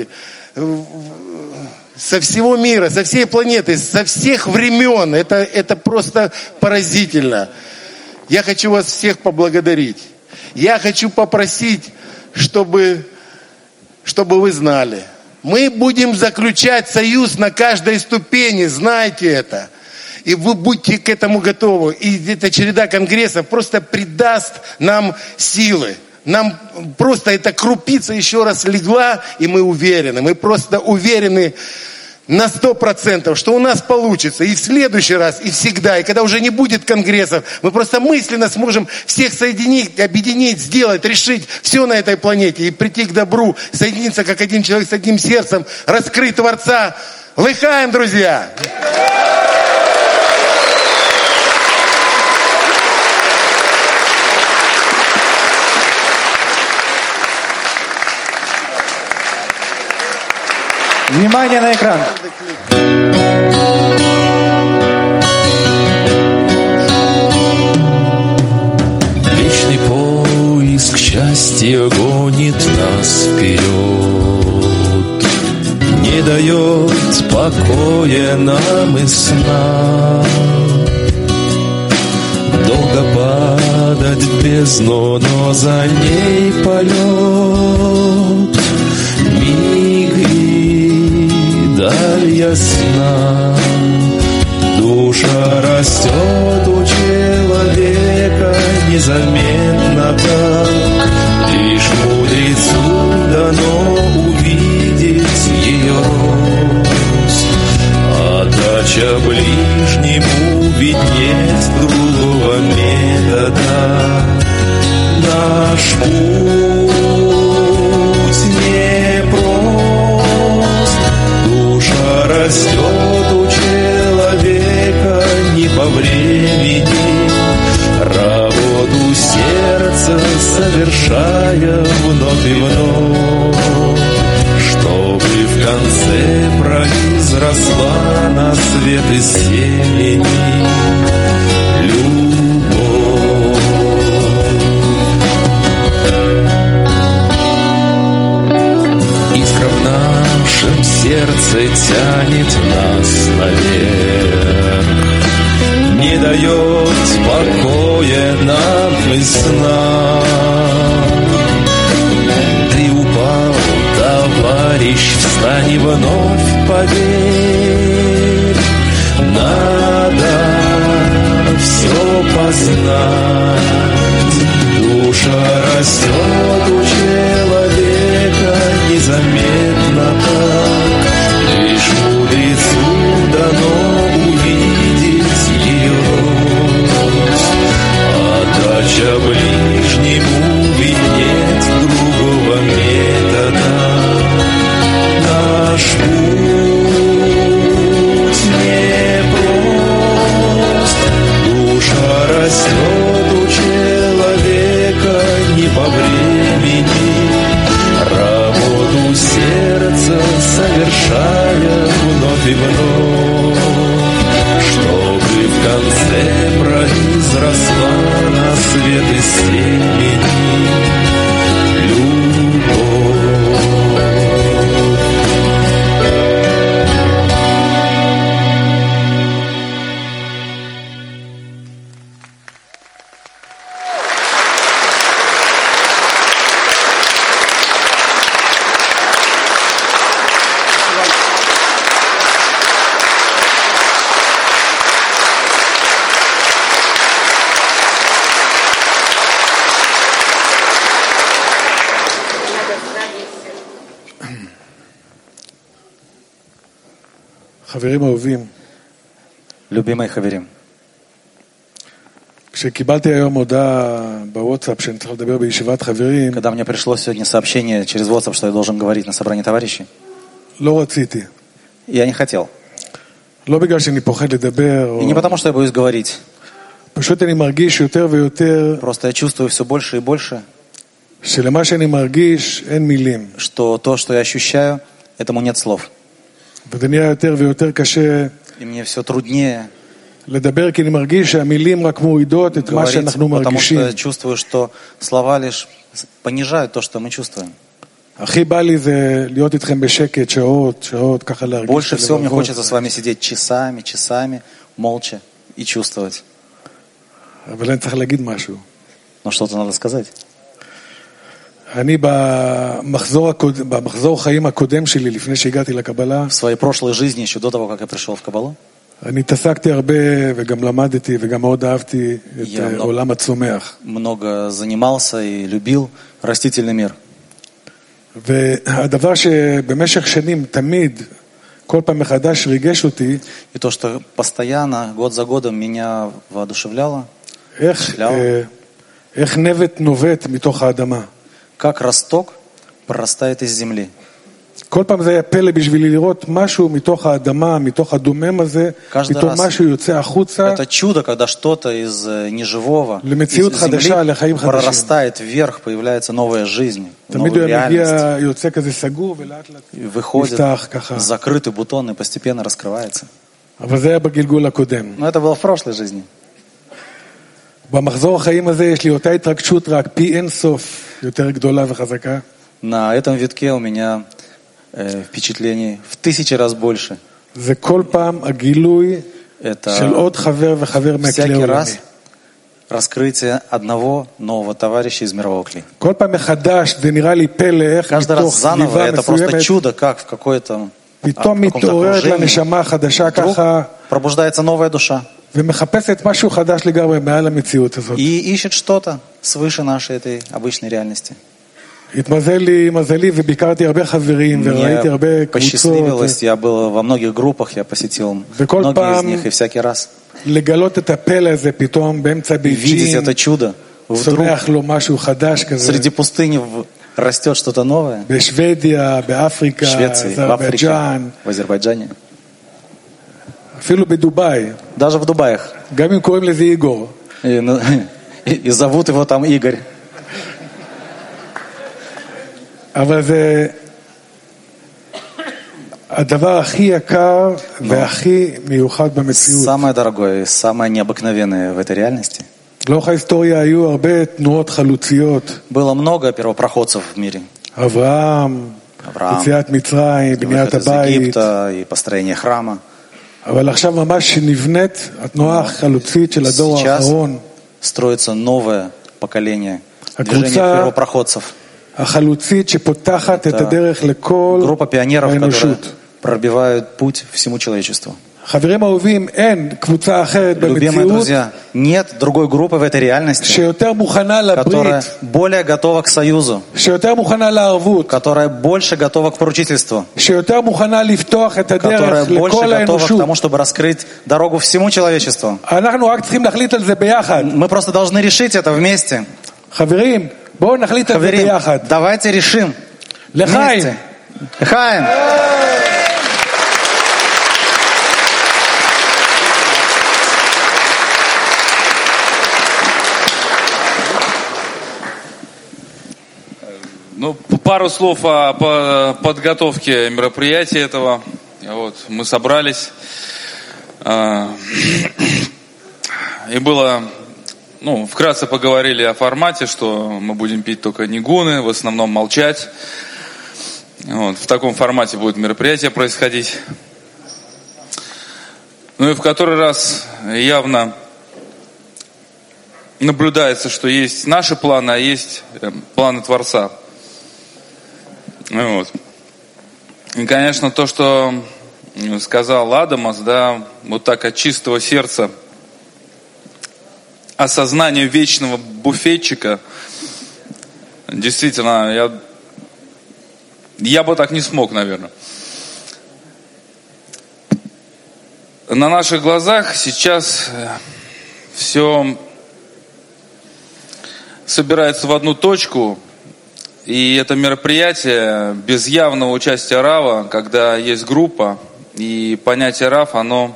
со всего мира, со всей планеты, со всех времен. Это просто поразительно. Я хочу вас всех поблагодарить. Я хочу попросить, чтобы вы знали. Мы будем заключать союз на каждой ступени. Знайте это. И вы будьте к этому готовы. И эта череда конгрессов просто придаст нам силы. Нам просто эта крупица еще раз легла, и мы уверены. Мы просто уверены на 100%, что у нас получится. И в следующий раз, и всегда. И когда уже не будет конгрессов, мы просто мысленно сможем всех соединить, объединить, сделать, решить все на этой планете. И прийти к добру, соединиться как один человек с одним сердцем, раскрыть Творца. Лыхаем, друзья! Внимание на экран. Вечный поиск счастья гонит нас вперед, не дает покоя нам и сна. Долго падать в бездну, но за ней полет, миг и даль ясна. Душа растет у человека незаметно так, лишь мудрецу дано увидеть ее рост. Отдача ближнему ведь нет другого метода. Наш путь непрост, душа растет у человека не по времени, работу сердца совершая вновь и вновь, чтобы в конце произросла на свет из семени любовь. Искра в нашем сердце тянет нас наверх, не дает покоя нам и сна. Ты упал, товарищ, встань и вновь поверь. Надо все познать. Душа растет у человека незаметно так, лишь мудрецу дано увидеть ее рост. Отдача ближнему ведь нет другого метода. Наш путь непрост, душа растет у человека не по времени, работу сердца совершая вновь и вновь, чтобы в конце произросла на свет из семени любовь. חברים אהובים, Любимые хаверим, כשקיבלתי היום הודעה בוואטסאפ שאני צריך לדבר בישיבת חברים, когда мне пришло сегодня сообщение через WhatsApp, что я должен говорить на собрании товарищей, לא רציתי. я не хотел. לא בגלל שאני פוחד לדבר, И не потому, что я боюсь говорить. פשוט אני מרגיש יותר ויותר, Просто я чувствую все больше и больше, שלמה שאני מרגיש אין מילים. что то, что я ощущаю, этому нет слов. וזה נהיה יותר ויותר קשה И мне все труднее לדבר, כי אני מרגיש שהמילים רק מורידות את מה говорить, שאנחנו потому מרגישים. что я чувствую, что слова лишь понижают то, что мы чувствуем. הכי בא לי זה להיות איתכם בשקט, שעות, ככה להרגיש. Больше всего мне хочется с вами сидеть часами, молча и чувствовать. אבל אני צריך להגיד משהו. Но что-то надо сказать. אני במחזור חיים הקודם שלי, לפני שהגעתי לקבלה, В своей прошлой жизни, еще до того, как я пришел в Каббалу, אני התעסקתי הרבה וגם למדתי וגם מאוד אהבתי את עולם הצומח. много занимался и любил растительный мир. והדבר שבמשך שנים תמיד, כל פעם מחדש ריגש אותי, И то, что постоянно, год за годом меня воодушевляло, איך נבט נובט מתוך האדמה. как росток прорастает из земли. כל פעם זה היה פלא בשבילי לראות משהו מתוך האדמה, מתוך הדומם הזה, פתאום משהו יוצא החוצה. Это чудо, когда что-то из неживого, למציאות חדשה, לחיים חדשים. прорастает вверх, появляется новая жизнь, תמיד הוא היה מגיע, יוצא כזה סגור, ולאט לאט נפתח ככה. закрытый бутон и постепенно раскрывается. אבל זה היה בגלגול הקודם. Но это было в прошлой жизни. במחזור החיים הזה יש לי אותה התרגשות, רק פי אין סוף יותר גדולה וחזקה. На этом витке у меня впечатлений в 1000 раз больше. זה כל פעם הגילוי של עוד חבר וחבר מהכלי העולמי. Раскрытие одного нового товарища из мирового кли. כל פעם מחדש זה נראה לי פלא איך מתוך סביבה מסוימת чудо, как в какой-то פתאום מתעוררת לנשמה חדשה ככה пробуждается новая душа. ומחפשת משהו חדש לגמרי מעל המציאות הזאת. И ищет что-то свыше нашей этой обычной реальности. התמזל לי מזלי וביקרתי הרבה חברים וראיתי הרבה קבוצות. Я был во многих группах, я посетил многие из них, и всякий раз לגלות את הפלא הזה פתאום באמצע בייג'ין, צומח לו משהו חדש כזה. среди пустыни растет что-то новое. בשוודיה, באפריקה, באזרבייג'אן, в Азербайджане. אפילו בדובאי. Даже в Дубаях. גם אם קוראים לזה איגור. И зовут его там Игорь. אבל זה הדבר הכי יקר והכי מיוחד במציאות. Самое дорогое, самое необыкновенное в этой реальности. לאורך ההיסטוריה היו הרבה תנועות חלוציות. Было много первопроходцев в мире. אברהם, יציאת מצרים, בניית הבית. и построение храма. אבל עכשיו ממש נבנית התנועה החלוצית של הדור האחרון. Строится новое поколение, движение первопроходцев. החלוצית שפותחת את הדרך לכל האנושות. Пробивают путь всему человечеству. חברים אהובים, אין קבוצה אחרת במציאות нет другой группы в этой реальности, שיותר מוכנה לברית, которая более готова к союзу, שיותר מוכנה לערבות, которая больше готова к поручительству, שיותר מוכנה לפתוח את הדרך לכל האנושות, к тому, чтобы раскрыть дорогу всему человечеству. אנחנו רק צריכים להחליט על זה ביחד. Мы просто должны решить это вместе. חברים, בואו נחליט על זה ביחד. Давайте решим. לחיים. לחיים. Ну, пару слов о подготовке мероприятия этого. Вот, мы собрались. И было, вкратце поговорили о формате, что мы будем пить только нигуны, в основном молчать. Вот, в таком формате будет мероприятие происходить. Ну и в который раз явно наблюдается, что есть наши планы, а есть планы Творца. Вот. И, конечно, то, что сказал Адамас, да, вот так от чистого сердца, осознание вечного буфетчика, действительно, я бы так не смог, наверное. На наших глазах сейчас все собирается в одну точку. И это мероприятие без явного участия Рава, когда есть группа, и понятие Рав, оно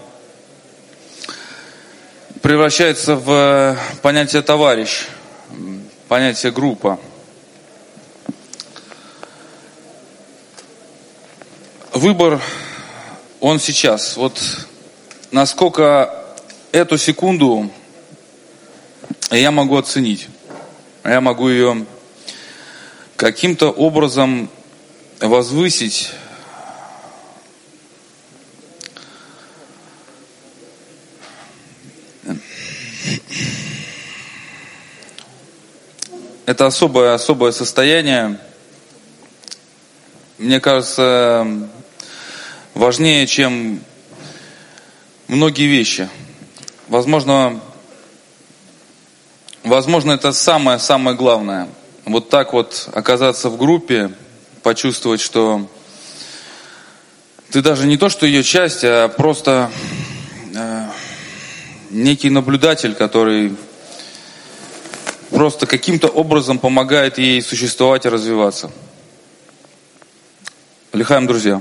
превращается в понятие товарищ, понятие группа. Выбор, он сейчас. Вот насколько эту секунду я могу оценить, я могу ее каким-то образом возвысить, это особое состояние, мне кажется, важнее, чем многие вещи. Возможно, это самое главное. Вот так вот оказаться в группе, почувствовать, что ты даже не то, что ее часть, а просто некий наблюдатель, который просто каким-то образом помогает ей существовать и развиваться. Лихаем, друзья.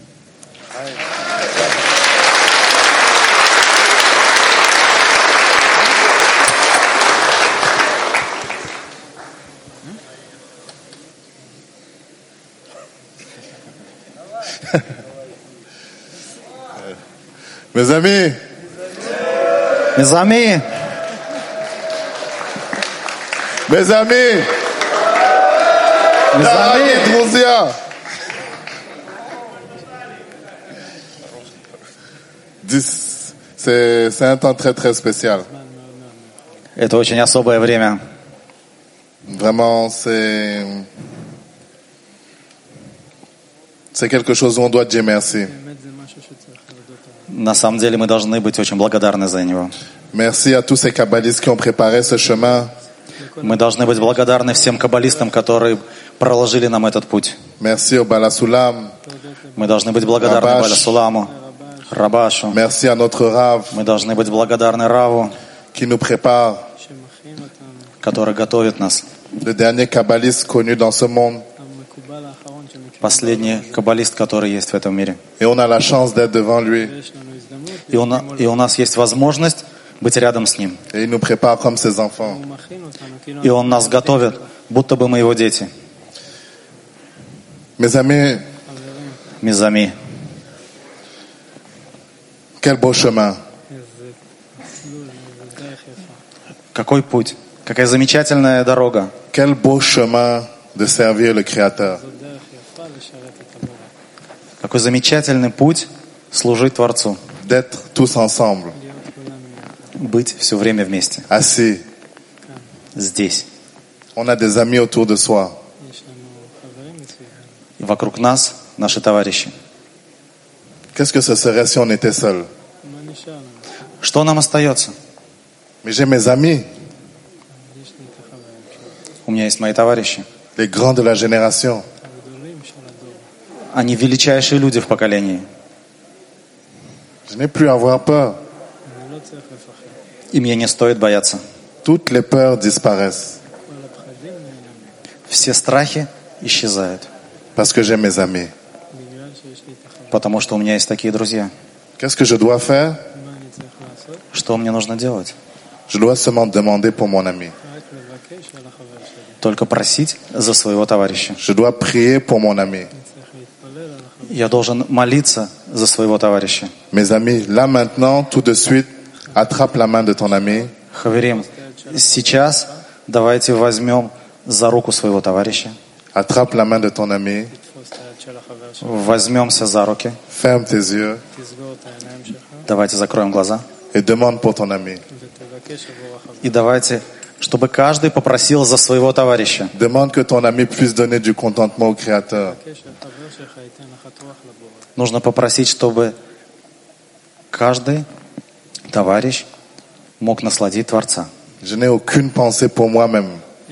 Mes amis, Mes amis, mes amis, дорогие друзья, c'est un temps très très spécial. это очень особое время. Vraiment, c'est quelque chose où on doit dire merci. На самом деле мы должны быть очень благодарны за него. Merci à tous ces kabbalistes qui ont préparé ce chemin. Мы должны быть благодарны всем каббалистам, которые проложили нам этот путь. Merci au Bala Sulam. Мы должны быть благодарны Рабаш. Баля Суламу, Рабашу. Merci à notre Rav Мы должны быть благодарны Раву, qui nous prépare. который готовит нас. Le dernier kabbaliste connu dans ce monde. Последний каббалист, который есть в этом мире. Et on a la chance d'être devant lui. И у нас есть возможность быть рядом с ним. Et il nous prépare comme ses enfants. И он нас готовит, будто бы мы его дети. Mes amis, Mes amis, quel beau chemin. какой путь, какая замечательная дорога. Quel beau chemin de servir le Créateur. Какой замечательный путь служить Творцу. D'être tous ensemble, Быть все время вместе. assis. Здесь. On a des amis autour de soi. И вокруг нас наши товарищи. Qu'est-ce que ce serait si on était seul? Что нам остается? Mais j'ai mes amis, У меня есть мои товарищи. les grands de la génération. Они величайшие люди в поколении. Je n'ai plus à avoir peur. И мне не стоит бояться. Toutes les peurs disparaissent Все страхи исчезают. parce que j'ai mes amis. Потому что у меня есть такие друзья. Qu'est-ce que je dois faire? Что мне нужно делать? Je dois seulement demander pour mon ami. Только просить за своего товарища. Je dois prier pour mon ami. Я должен молиться за своего товарища. Mes amis, là maintenant, tout de suite, attrape la main de ton ami. Хаверим, сейчас давайте возьмем за руку своего товарища. Attrape la main de ton ami. Возьмемся за руки. Ferme tes yeux Давайте закроем глаза. et demande pour ton ami. И давайте, чтобы каждый попросил за своего товарища. Demande que ton ami puisse donner du contentement au Créateur. Нужно попросить, чтобы каждый товарищ мог насладить Творца. Je n'ai aucune pensée pour moi-même.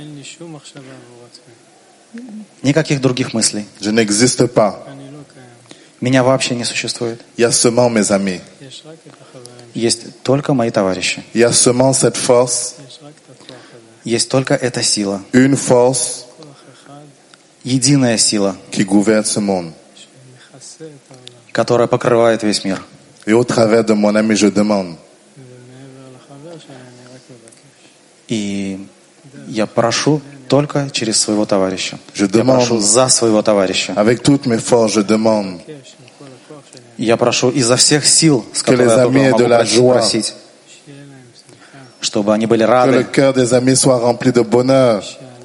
Никаких других мыслей. Je n'existe pas. Меня вообще не существует. Il y a seulement mes amis. Есть только мои товарищи. Il y a seulement cette force, Есть только эта сила. une force Единая сила, qui gouverne ce monde. которая покрывает весь мир. Et au travers de mon ami, je demande. И я прошу только через своего товарища. Je Я прошу demande за своего товарища. avec toutes mes forces, je demande Я прошу изо всех сил, с que les которых я amis aient только de могу la joie, просить, чтобы они были que le рады, cœur des amis soit rempli de bonheur,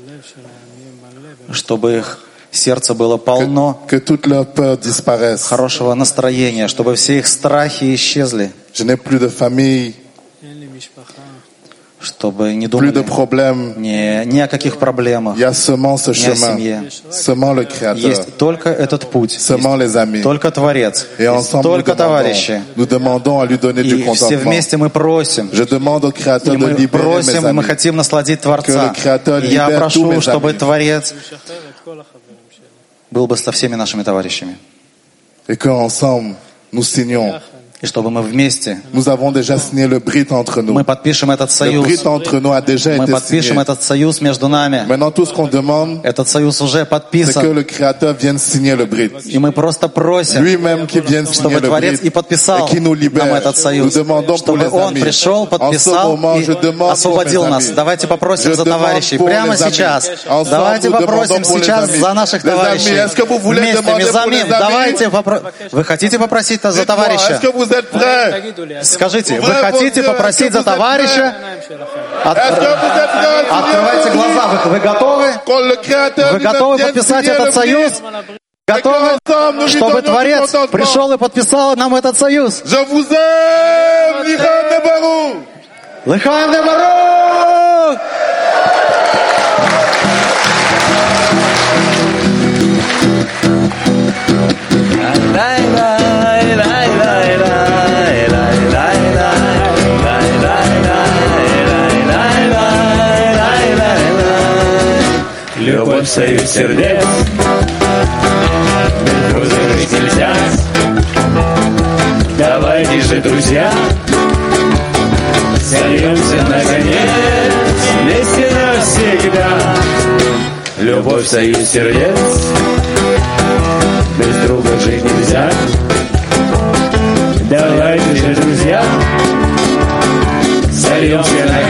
чтобы их сердце было полно que toutes leurs peurs disparaissent. хорошего настроения, чтобы все их страхи исчезли, Je n'ai plus de famille, чтобы не plus de думали problèmes. ни о каких проблемах, Il y a seulement ce ни о chemin, семье. seulement le Créateur, Есть только этот путь, seulement les amis. только Творец, Et есть ensemble, только товарищи. nous demandons à lui donner du И все contentement. вместе мы просим, Je demande au Créateur и de мы libérer mes просим, и мы amis. хотим насладить Que Творца. le Créateur И я libère tous прошу, mes чтобы amis. Творец был бы со всеми нашими товарищами. Et qu'ensemble, nous signons И чтобы мы вместе, nous avons déjà signé le Brit entre nous. мы подпишем этот Le союз. Brit entre nous a déjà Мы été подпишем signé. этот союз между нами. Maintenant, tout ce qu'on demande, Этот союз уже c'est que подписан. le Créateur vienne signer le Brit. И мы просто просим, Lui-même qui vienne signer чтобы le Творец Brit и подписал et qui nous нам libère. этот Nous союз. demandons pour Чтобы les Он amis. пришел, En ce подписал moment, je и demande освободил pour mes нас. amis. Давайте попросим Je за demande товарищей pour прямо les amis. сейчас. Ensemble, Давайте nous попросим demandons pour les сейчас amis. за наших Les amis, товарищей. est-ce que vous voulez Вместе, demander pour Мизамин, les amis? давайте Вы хотите попросить за Dites-moi, товарища? est-ce que vous êtes prêts? Скажите, вы Ouvrez vos хотите yeux, попросить est-ce que за vous êtes товарища? Est-ce que vous êtes prêts? Открывайте глаза. Вы готовы? Quand le Créateur Вы готовы vienne подписать signer этот le Brit, союз? Готовы, чтобы Творец пришел и подписал нам этот союз? Je vous aime, Lichaim de Baruch. Лыхаем де Барух! Любовь союз сердец, без друзей жить нельзя. Давайте же, друзья, сольемся наконец, вместе навсегда. Любовь союз сердец, без друга жить нельзя. Давайте же, друзья, сольемся наконец.